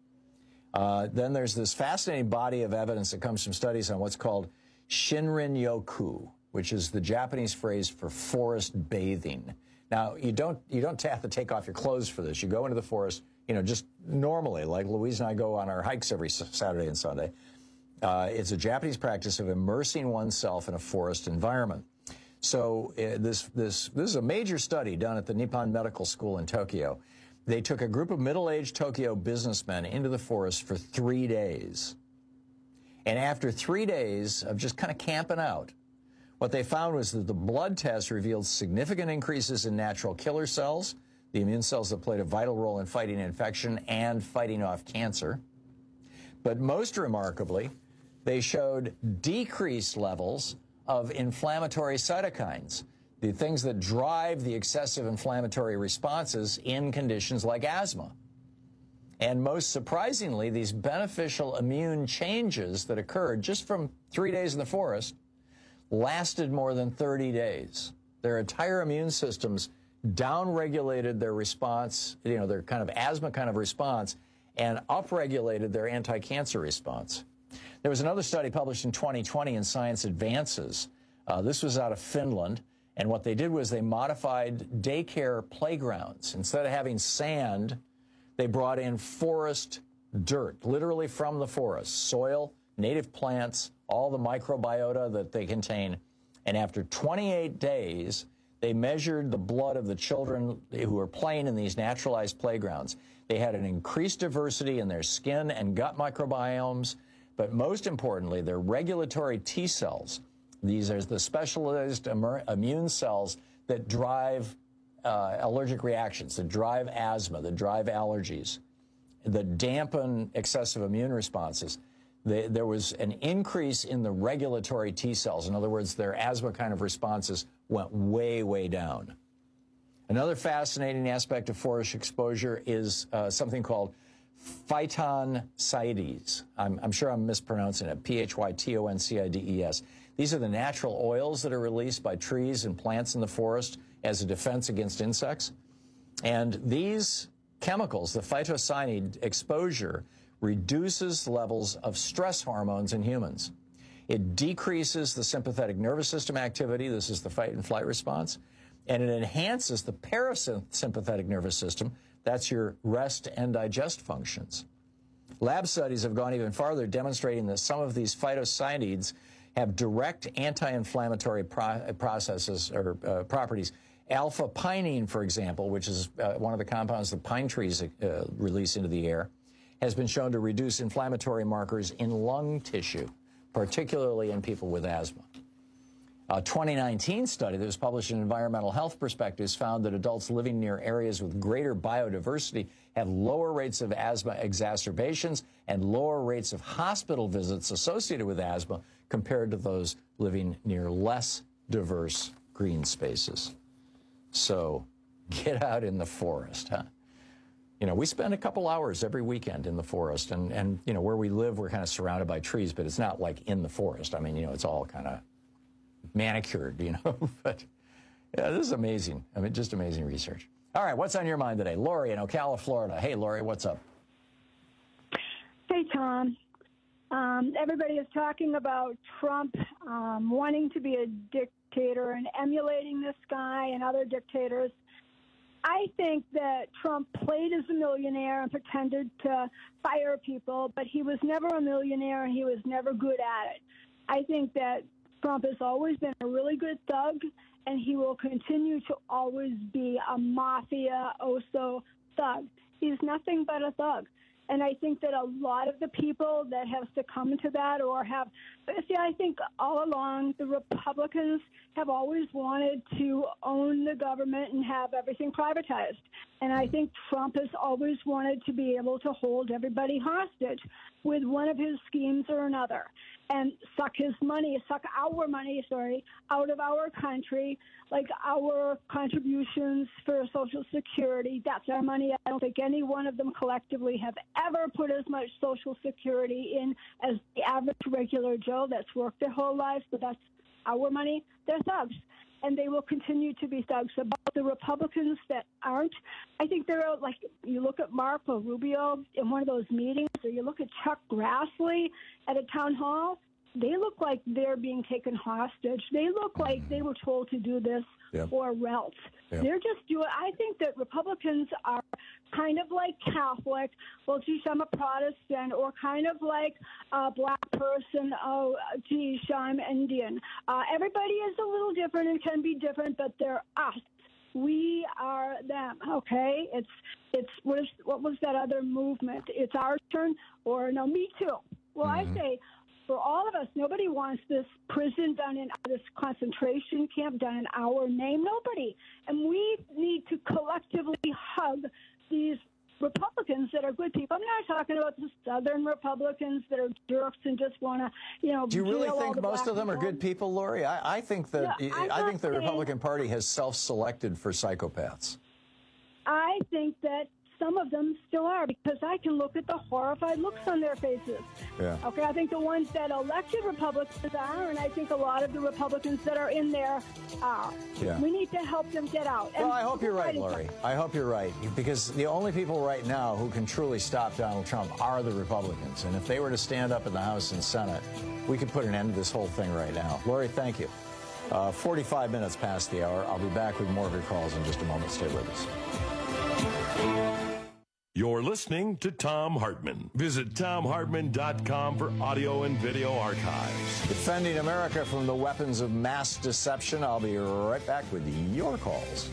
Uh, then there's this fascinating body of evidence that comes from studies on what's called Shinrin-yoku, which is the Japanese phrase for forest bathing. Now, you don't you don't have to take off your clothes for this. You go into the forest, you know, just normally, like Louise and I go on our hikes every Saturday and Sunday. Uh, it's a Japanese practice of immersing oneself in a forest environment. So uh, this this this is a major study done at the Nippon Medical School in Tokyo. They took a group of middle-aged Tokyo businessmen into the forest for three days. And after three days of just kind of camping out, what they found was that the blood test revealed significant increases in natural killer cells, the immune cells that played a vital role in fighting infection and fighting off cancer. But most remarkably, they showed decreased levels of inflammatory cytokines, the things that drive the excessive inflammatory responses in conditions like asthma. And most surprisingly, these beneficial immune changes that occurred just from three days in the forest lasted more than thirty days. Their entire immune systems downregulated their response, you know, their kind of asthma kind of response, and upregulated their anti-cancer response. There was another study published in twenty twenty in Science Advances. Uh, this was out of Finland, and what they did was they modified daycare playgrounds. Instead of having sand, they brought in forest dirt, literally from the forest, soil, native plants, all the microbiota that they contain. And after twenty-eight days, they measured the blood of the children who were playing in these naturalized playgrounds. They had an increased diversity in their skin and gut microbiomes, but most importantly, their regulatory T cells. These are the specialized immune cells that drive uh, allergic reactions, that drive asthma, that drive allergies, that dampen excessive immune responses. They, there was an increase in the regulatory T cells. In other words, their asthma kind of responses went way, way down. Another fascinating aspect of forest exposure is uh, something called phytoncides. I'm, I'm sure I'm mispronouncing it, P H Y T O N C I D E S. These are the natural oils that are released by trees and plants in the forest as a defense against insects. And these chemicals, the phytocyanide exposure, reduces levels of stress hormones in humans. It decreases the sympathetic nervous system activity. This is the fight and flight response. And it enhances the parasympathetic nervous system. That's your rest and digest functions. Lab studies have gone even farther, demonstrating that some of these phytocyanides have direct anti-inflammatory pro processes or uh, properties. Alpha-pinene, for example, which is uh, one of the compounds that pine trees uh, release into the air, has been shown to reduce inflammatory markers in lung tissue, particularly in people with asthma. A twenty nineteen study that was published in Environmental Health Perspectives found that adults living near areas with greater biodiversity have lower rates of asthma exacerbations and lower rates of hospital visits associated with asthma compared to those living near less diverse green spaces. So get out in the forest, huh? You know, we spend a couple hours every weekend in the forest, and, and you know, where we live, we're kind of surrounded by trees, but it's not like in the forest. I mean, you know, it's all kind of manicured, you know, but yeah, this is amazing. I mean, just amazing research. All right, what's on your mind today? Lori in Ocala, Florida. Hey, Lori, what's up? Hey, Tom. Um, everybody is talking about Trump um, wanting to be a dictator and emulating this guy and other dictators. I think that Trump played as a millionaire and pretended to fire people, but he was never a millionaire and he was never good at it. I think that Trump has always been a really good thug, and he will continue to always be a mafia, oso thug. He's nothing but a thug. And I think that a lot of the people that have succumbed to that or have, see, I think all along the Republicans have always wanted to own the government and have everything privatized. And I think Trump has always wanted to be able to hold everybody hostage with one of his schemes or another. and suck his money, suck our money, sorry, out of our country, like our contributions for Social Security. That's our money. I don't think any one of them collectively have ever put as much Social Security in as the average regular Joe that's worked their whole life, but that's our money. They're thugs, and they will continue to be thugs. About the Republicans that aren't, I think they're like, you look at Marco Rubio in one of those meetings, or you look at Chuck Grassley at a town hall, they look like they're being taken hostage. They look like they were told to do this yep. or else. Yep. They're just doing, I think that Republicans are kind of like Catholic. Well, geez, I'm a Protestant, or kind of like a black person. Oh, geez, I'm Indian. Uh, everybody is a little different and can be different, but they're us. We are them, okay? It's it's what, is, what was that other movement? It's our turn, or no, me too. Well, mm-hmm. I say, for all of us, nobody wants this prison done in this concentration camp done in our name. Nobody. And we need to collectively hug these Republicans that are good people. I'm not talking about the Southern Republicans that are jerks and just want to, you know. Do you really think most of them are good people, Lori? I, I think that no, I think the Republican Party has self-selected for psychopaths. I think that some of them still are, because I can look at the horrified looks on their faces. Yeah. Okay, I think the ones that elected Republicans are, and I think a lot of the Republicans that are in there are. Yeah. We need to help them get out. Well, and I hope you're right, Lori. I hope you're right, because the only people right now who can truly stop Donald Trump are the Republicans. And if they were to stand up in the House and Senate, we could put an end to this whole thing right now. Lori, thank you. Uh, forty-five minutes past the hour. I'll be back with more of your calls in just a moment. Stay with us. You're listening to Thom Hartmann. Visit Thom Hartmann dot com for audio and video archives. Defending America from the weapons of mass deception. I'll be right back with your calls.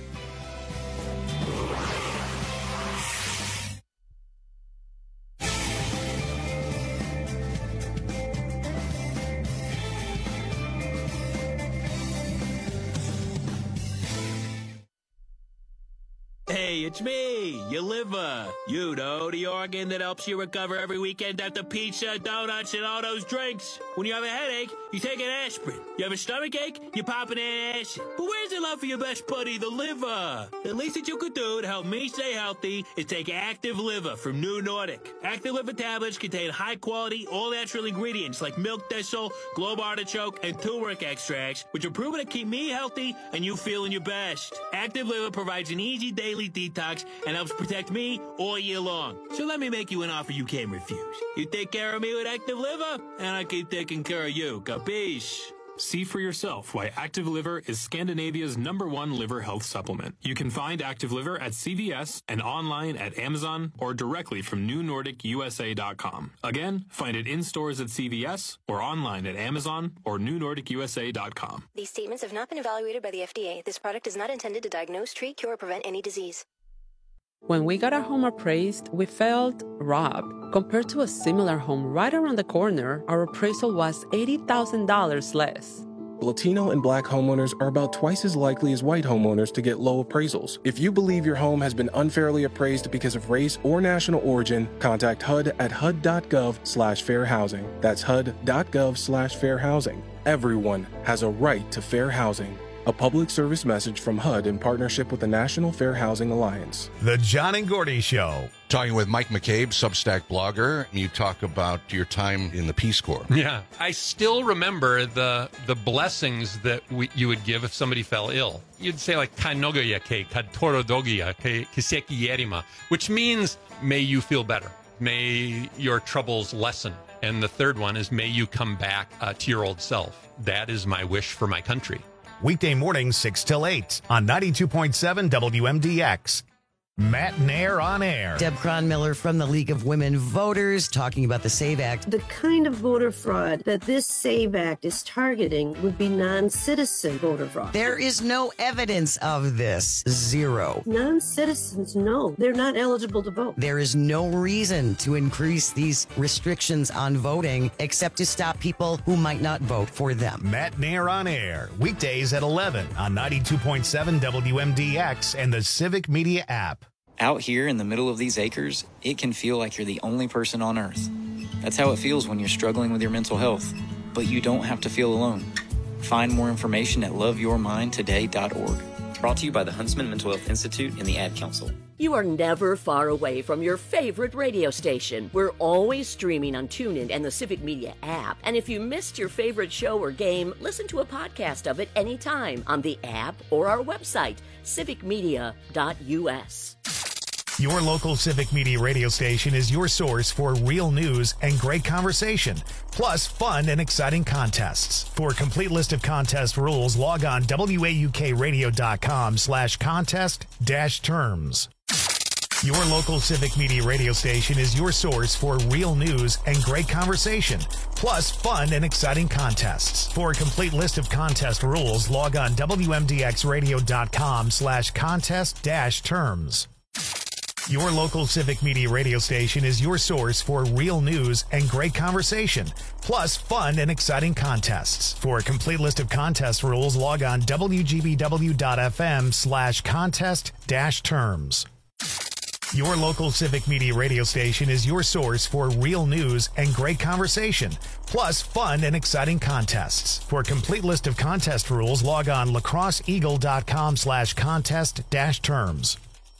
Hey, it's me, your liver. You know, the organ that helps you recover every weekend after pizza, donuts, and all those drinks. When you have a headache, you take an aspirin. You have a stomach ache, you pop an acid. But where's the love for your best buddy, the liver? The least that you could do to help me stay healthy is take Active Liver from New Nordic. Active Liver tablets contain high-quality, all-natural ingredients like milk thistle, globe artichoke, and turmeric extracts, which are proven to keep me healthy and you feeling your best. Active Liver provides an easy daily detox and helps protect me all year long. So let me make you an offer you can't refuse. You take care of me with Active Liver, and I keep taking care of you. Capiche? See for yourself why Active Liver is Scandinavia's number one liver health supplement. You can find Active Liver at C V S and online at Amazon or directly from New Nordic U S A dot com. Again, find it in stores at C V S or online at Amazon or New Nordic U S A dot com. These statements have not been evaluated by the F D A. This product is not intended to diagnose, treat, cure, or prevent any disease. When we got our home appraised, we felt robbed. Compared to a similar home right around the corner, our appraisal was eighty thousand dollars less. Latino and Black homeowners are about twice as likely as white homeowners to get low appraisals. If you believe your home has been unfairly appraised because of race or national origin, contact H U D at H U D dot gov slash fair housing. That's H U D dot gov slash fair housing. Everyone has a right to fair housing. A public service message from H U D in partnership with the National Fair Housing Alliance. The John and Gordy Show. Talking with Mike McCabe, Substack blogger. You talk about your time in the Peace Corps. Yeah. I still remember the the blessings that we, you would give if somebody fell ill. You'd say like, Kanogoya ke, Katorodogia ke, Kiseki Yerima, which means, may you feel better. May your troubles lessen. And the third one is, may you come back uh, to your old self. That is my wish for my country. Weekday mornings, six till eight on ninety-two point seven W M D X. Matt Nair on air. Deb Cronmiller from the League of Women Voters talking about the SAVE Act. The kind of voter fraud that this SAVE Act is targeting would be non-citizen voter fraud. There is no evidence of this. Zero. Non-citizens, no. They're not eligible to vote. There is no reason to increase these restrictions on voting except to stop people who might not vote for them. Matt Nair on air. Weekdays at eleven on ninety-two point seven W M D X and the Civic Media app. Out here in the middle of these acres, it can feel like you're the only person on earth. That's how it feels when you're struggling with your mental health. but you don't have to feel alone. Find more information at love your mind today dot org. Brought to you by the Huntsman Mental Health Institute and the Ad Council. You are never far away from your favorite radio station. We're always streaming on TuneIn and the Civic Media app. And if you missed your favorite show or game, listen to a podcast of it anytime on the app or our website, civic media dot u s. Your local Civic Media radio station is your source for real news and great conversation, plus fun and exciting contests. For a complete list of contest rules, log on W A U K radio dot com slash contest dash terms. Your local Civic Media radio station is your source for real news and great conversation, plus fun and exciting contests. For a complete list of contest rules, log on W M D X radio dot com slash contest dash terms. Your local Civic Media radio station is your source for real news and great conversation, plus fun and exciting contests. For a complete list of contest rules, log on W G B W dot F M slash contest dash terms. Your local Civic Media radio station is your source for real news and great conversation, plus fun and exciting contests. For a complete list of contest rules, log on lacrosse eagle dot com slash contest dash terms.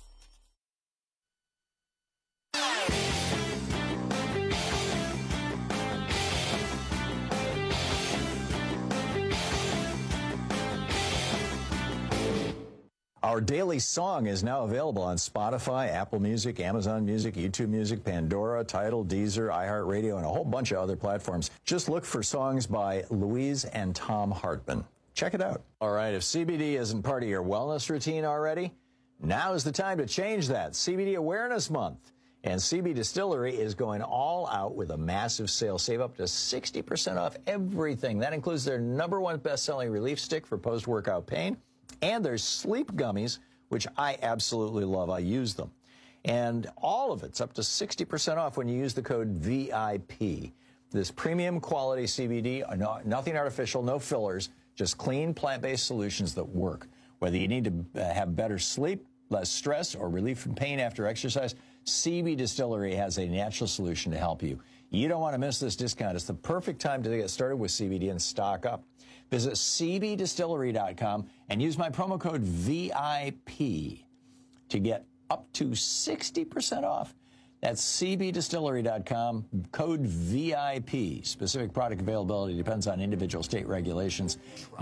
Our daily song is now available on Spotify, Apple Music, Amazon Music, YouTube Music, Pandora, Tidal, Deezer, iHeartRadio, and a whole bunch of other platforms. Just look for songs by Louise and Tom Hartman. Check it out. All right, if C B D isn't part of your wellness routine already, now is the time to change that. C B D Awareness Month. And C B Distillery is going all out with a massive sale. Save up to sixty percent off everything. That includes their number one best-selling relief stick for post-workout pain. And there's sleep gummies, which I absolutely love. I use them. And all of it's up to sixty percent off when you use the code V I P. This premium quality C B D, no, nothing artificial, no fillers, just clean plant-based solutions that work. Whether you need to have better sleep, less stress, or relief from pain after exercise, C B Distillery has a natural solution to help you. You don't want to miss this discount. It's the perfect time to get started with C B D and stock up. Visit C B distillery dot com and use my promo code V I P to get up to sixty percent off. That's C B distillery dot com, code V I P. Specific product availability depends on individual state regulations.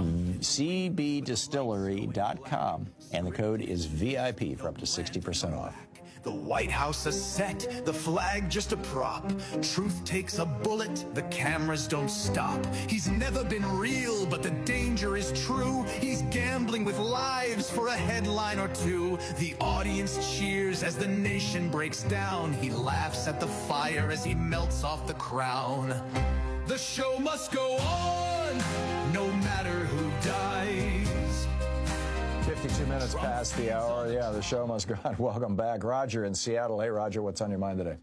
C B distillery dot com, and the code is V I P for up to sixty percent off. The White House a set, the flag just a prop. Truth takes a bullet, the cameras don't stop. He's never been real, but the danger is true. He's gambling with lives for a headline or two. The audience cheers as the nation breaks down. He laughs at the fire as he melts off the crown. The show must go on, no matter who dies. fifty-two minutes past the hour. Yeah, the show must go on. Welcome back. Roger in Seattle. Hey, Roger, what's on your mind today?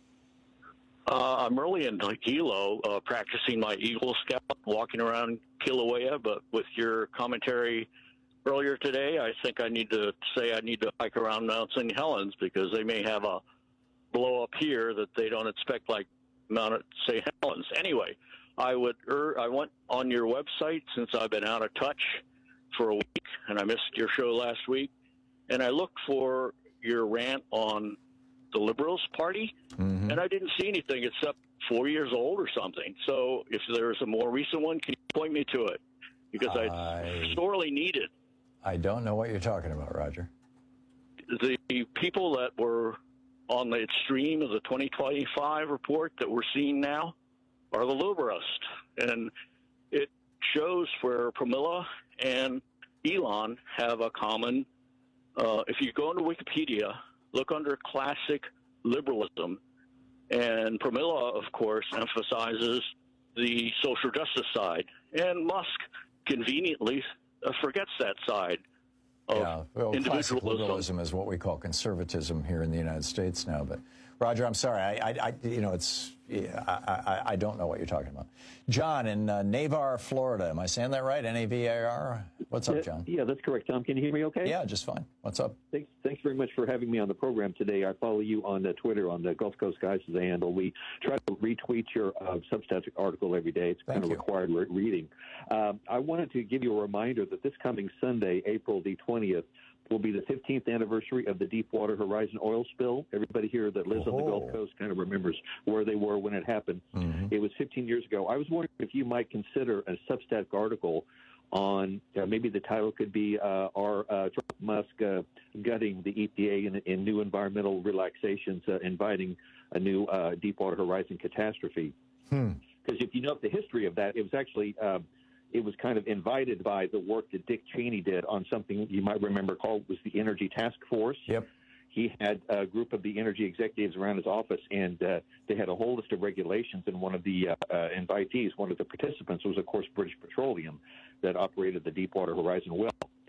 Uh, I'm early in Hilo, uh, practicing my Eagle Scout, walking around Kilauea, but with your commentary earlier today, I think I need to say I need to hike around Mount Saint Helens because they may have a blow up here that they don't expect like Mount Saint Helens. Anyway, I would er, I went on your website since I've been out of touch for a week, and I missed your show last week, and I looked for your rant on the Liberals Party, mm-hmm. and I didn't see anything except four years old or something. So if there's a more recent one, can you point me to it? Because I, I sorely need it. I don't know what you're talking about, Roger. The people that were on the extreme of the twenty twenty-five report that we're seeing now are the Liberals, and it shows where Pramila and Elon have a common, uh, if you go into Wikipedia, look under classic liberalism, and Pramila, of course, emphasizes the social justice side, and Musk conveniently uh, forgets that side of yeah, well, individualism. Classic liberalism is what we call conservatism here in the United States now, but Roger, I'm sorry, I, I, I you know, it's, yeah, I, I, I don't know what you're talking about. John in uh, Navarre, Florida. Am I saying that right? N A V A R? What's up, John? Yeah, that's correct. Tom, can you hear me okay? Yeah, just fine. What's up? Thanks, thanks very much for having me on the program today. I follow you on uh, Twitter on the Gulf Coast Guys as a handle. We try to retweet your uh, Substack article every day. It's Thank kind of you. required re- reading. Um, I wanted to give you a reminder that this coming Sunday, April the twentieth, will be the fifteenth anniversary of the Deepwater Horizon oil spill. Everybody here that lives on the Gulf Coast kind of remembers where they were when it happened. Mm-hmm. It was fifteen years ago. I was wondering if you might consider a Substack article on uh, maybe the title could be uh, our uh, Trump Musk uh, gutting the E P A in, in new environmental relaxations, uh, inviting a new uh, Deepwater Horizon catastrophe. Hmm. Because if you know the history of that, it was actually uh, it was kind of invited by the work that Dick Cheney did on something you might remember called was the Energy Task Force. Yep. He had a group of the energy executives around his office, and uh, they had a whole list of regulations. And one of the uh, uh, invitees, one of the participants, was, of course, British Petroleum that operated the Deepwater Horizon well.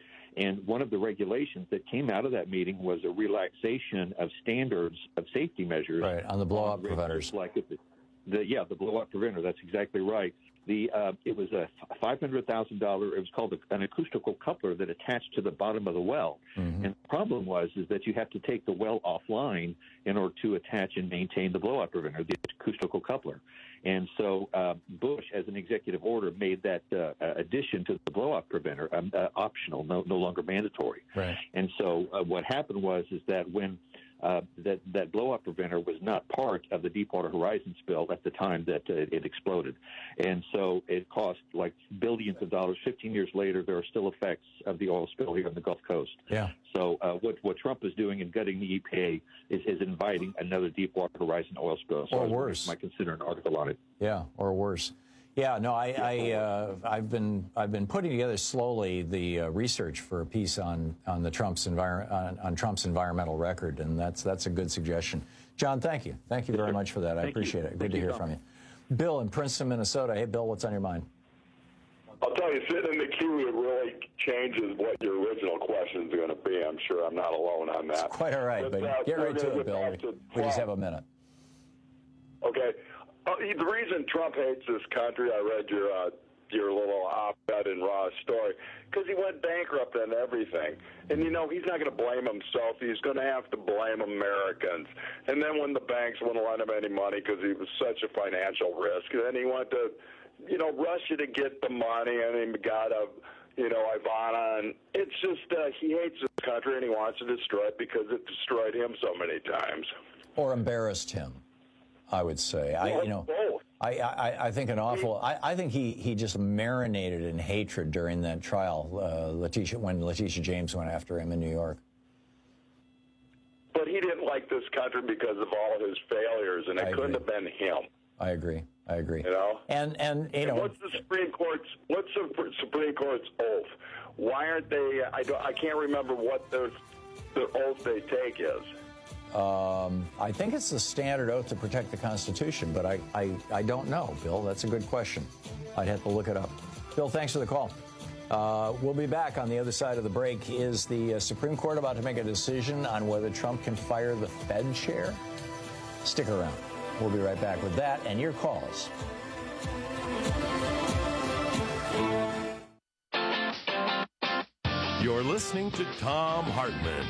And one of the regulations that came out of that meeting was a relaxation of standards of safety measures. Right, on the blow-up preventers. Like the, the, yeah, the blow-up preventer. That's exactly right. The uh, it was a five hundred thousand dollars. It was called a, an acoustical coupler that attached to the bottom of the well. Mm-hmm. And the problem was is that you have to take the well offline in order to attach and maintain the blow-up preventer, the acoustical coupler. And so uh, Bush, as an executive order, made that uh, addition to the blow-up preventer um, uh, optional, no, no longer mandatory. Right. And so uh, what happened was is that when uh, that that blow-up preventer was not part of the Deepwater Horizon spill at the time that uh, it exploded, and so it cost like billions of dollars. Fifteen years later, there are still effects of the oil spill here on the Gulf Coast. Yeah. So uh, what what Trump is doing in gutting the E P A is, is inviting another Deepwater Horizon oil spill. So Or I was wondering worse. if you might consider an article on it. Yeah, or worse. Yeah, no, I, I, uh, I've been, I've been putting together slowly the uh, research for a piece on, on the Trump's envir- on, on Trump's environmental record, and that's, that's a good suggestion. John, thank you, thank you very much for that. I Thank appreciate you. it. Good Thank to you, hear Tom. from you. Bill in Princeton, Minnesota. Hey, Bill, what's on your mind? I'll tell you, sitting in the queue, it really changes what your original question is going to be. I'm sure I'm not alone on that. Quite all right, but uh, get we're right to gonna it, get Bill. back to We just Trump. have a minute. Okay. Uh, the reason Trump hates this country, I read your uh, your little op-ed in Raw's story, because he went bankrupt on everything. And, you know, he's not going to blame himself. He's going to have to blame Americans. And then when the banks wouldn't lend him any money because he was such a financial risk, then he went to, you know, Russia to get the money, and he got a, you know, Ivana. And it's just uh, he hates this country, and he wants to destroy it because it destroyed him so many times. Or embarrassed him, I would say. I, you know, I, I, I think an awful. I, I think he, he just marinated in hatred during that trial. Uh, Letitia, when Letitia James went after him in New York. But he didn't like this country because of all his failures, and it I couldn't agree. have been him. I agree. I agree. You know, and and you know, what's the Supreme Court's what's the Supreme Court's oath? Why aren't they? I don't. I can't remember what their the oath they take is. Um, I think it's the standard oath to protect the Constitution, but I, I, I don't know, Bill. That's a good question. I'd have to look it up. Bill, thanks for the call. Uh, we'll be back on the other side of the break. Is the uh, Supreme Court about to make a decision on whether Trump can fire the Fed chair? Stick around. We'll be right back with that and your calls. You're listening to Thom Hartmann.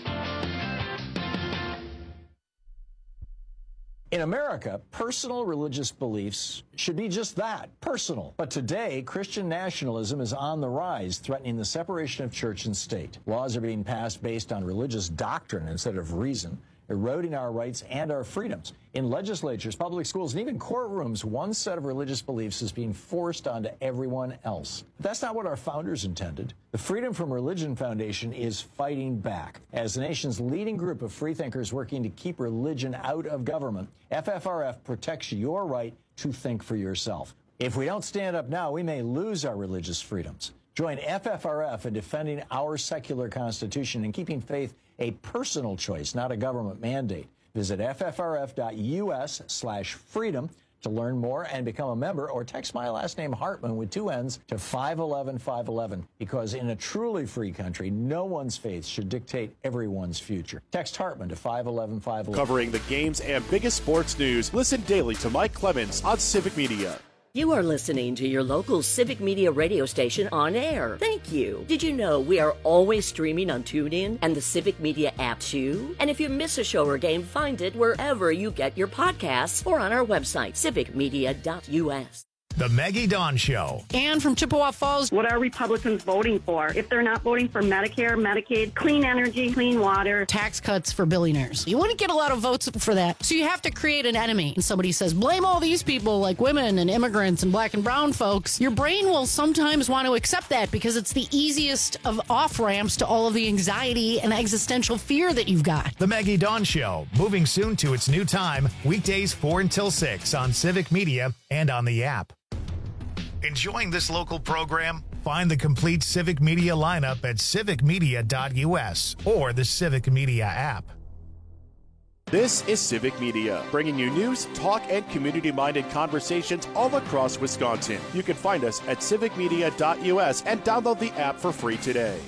In America, personal religious beliefs should be just that, personal. But today, Christian nationalism is on the rise, threatening the separation of church and state. Laws are being passed based on religious doctrine instead of reason, eroding our rights and our freedoms. In legislatures, public schools, and even courtrooms, one set of religious beliefs is being forced onto everyone else. But that's not what our founders intended. The Freedom from Religion Foundation is fighting back. As the nation's leading group of freethinkers working to keep religion out of government, F F R F protects your right to think for yourself. If we don't stand up now, we may lose our religious freedoms. Join F F R F in defending our secular constitution and keeping faith a personal choice, not a government mandate. Visit ffrf.us slash freedom to learn more and become a member, or text my last name Hartman with two N's to five eleven five eleven, because in a truly free country, no one's faith should dictate everyone's future. Text Hartman to five eleven five eleven. Covering the games and biggest sports news, listen daily to Mike Clemens on Civic Media. You are listening to your local Civic Media radio station on air. Thank you. Did you know we are always streaming on TuneIn and the Civic Media app too? And if you miss a show or game, find it wherever you get your podcasts or on our website, civic media dot u s. The Maggie Dawn Show. Ann from Chippewa Falls. What are Republicans voting for? If they're not voting for Medicare, Medicaid, clean energy, clean water. Tax cuts for billionaires. You wouldn't get a lot of votes for that. So you have to create an enemy. And somebody says, blame all these people like women and immigrants and black and brown folks. Your brain will sometimes want to accept that because it's the easiest of off-ramps to all of the anxiety and existential fear that you've got. The Maggie Dawn Show, moving soon to its new time, weekdays four until six on Civic Media and on the app. Enjoying this local program? Find the complete Civic Media lineup at civic media dot u s or the Civic Media app. This is Civic Media, bringing you news, talk, and community-minded conversations all across Wisconsin. You can find us at civic media dot u s and download the app for free today.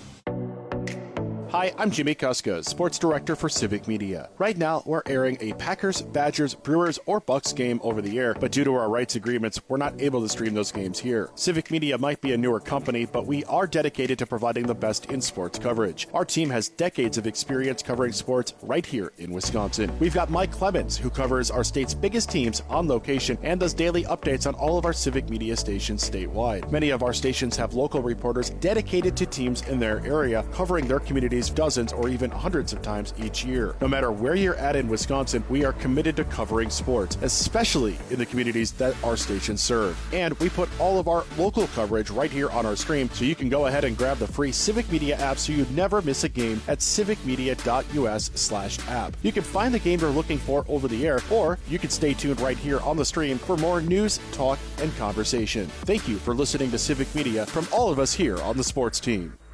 Hi, I'm Jimmy Kuska, Sports Director for Civic Media. Right now, we're airing a Packers, Badgers, Brewers, or Bucks game over the air, but due to our rights agreements, we're not able to stream those games here. Civic Media might be a newer company, but we are dedicated to providing the best in sports coverage. Our team has decades of experience covering sports right here in Wisconsin. We've got Mike Clemens, who covers our state's biggest teams on location and does daily updates on all of our Civic Media stations statewide. Many of our stations have local reporters dedicated to teams in their area, covering their communities dozens or even hundreds of times each year. No matter where you're at in Wisconsin, we are committed to covering sports, especially in the communities that our stations serve. And we put all of our local coverage right here on our stream, so you can go ahead and grab the free Civic Media app so you never miss a game at civic media dot u s slash app. You can find the game you're looking for over the air, or you can stay tuned right here on the stream for more news, talk, and conversation. Thank you for listening to Civic Media from all of us here on the sports team.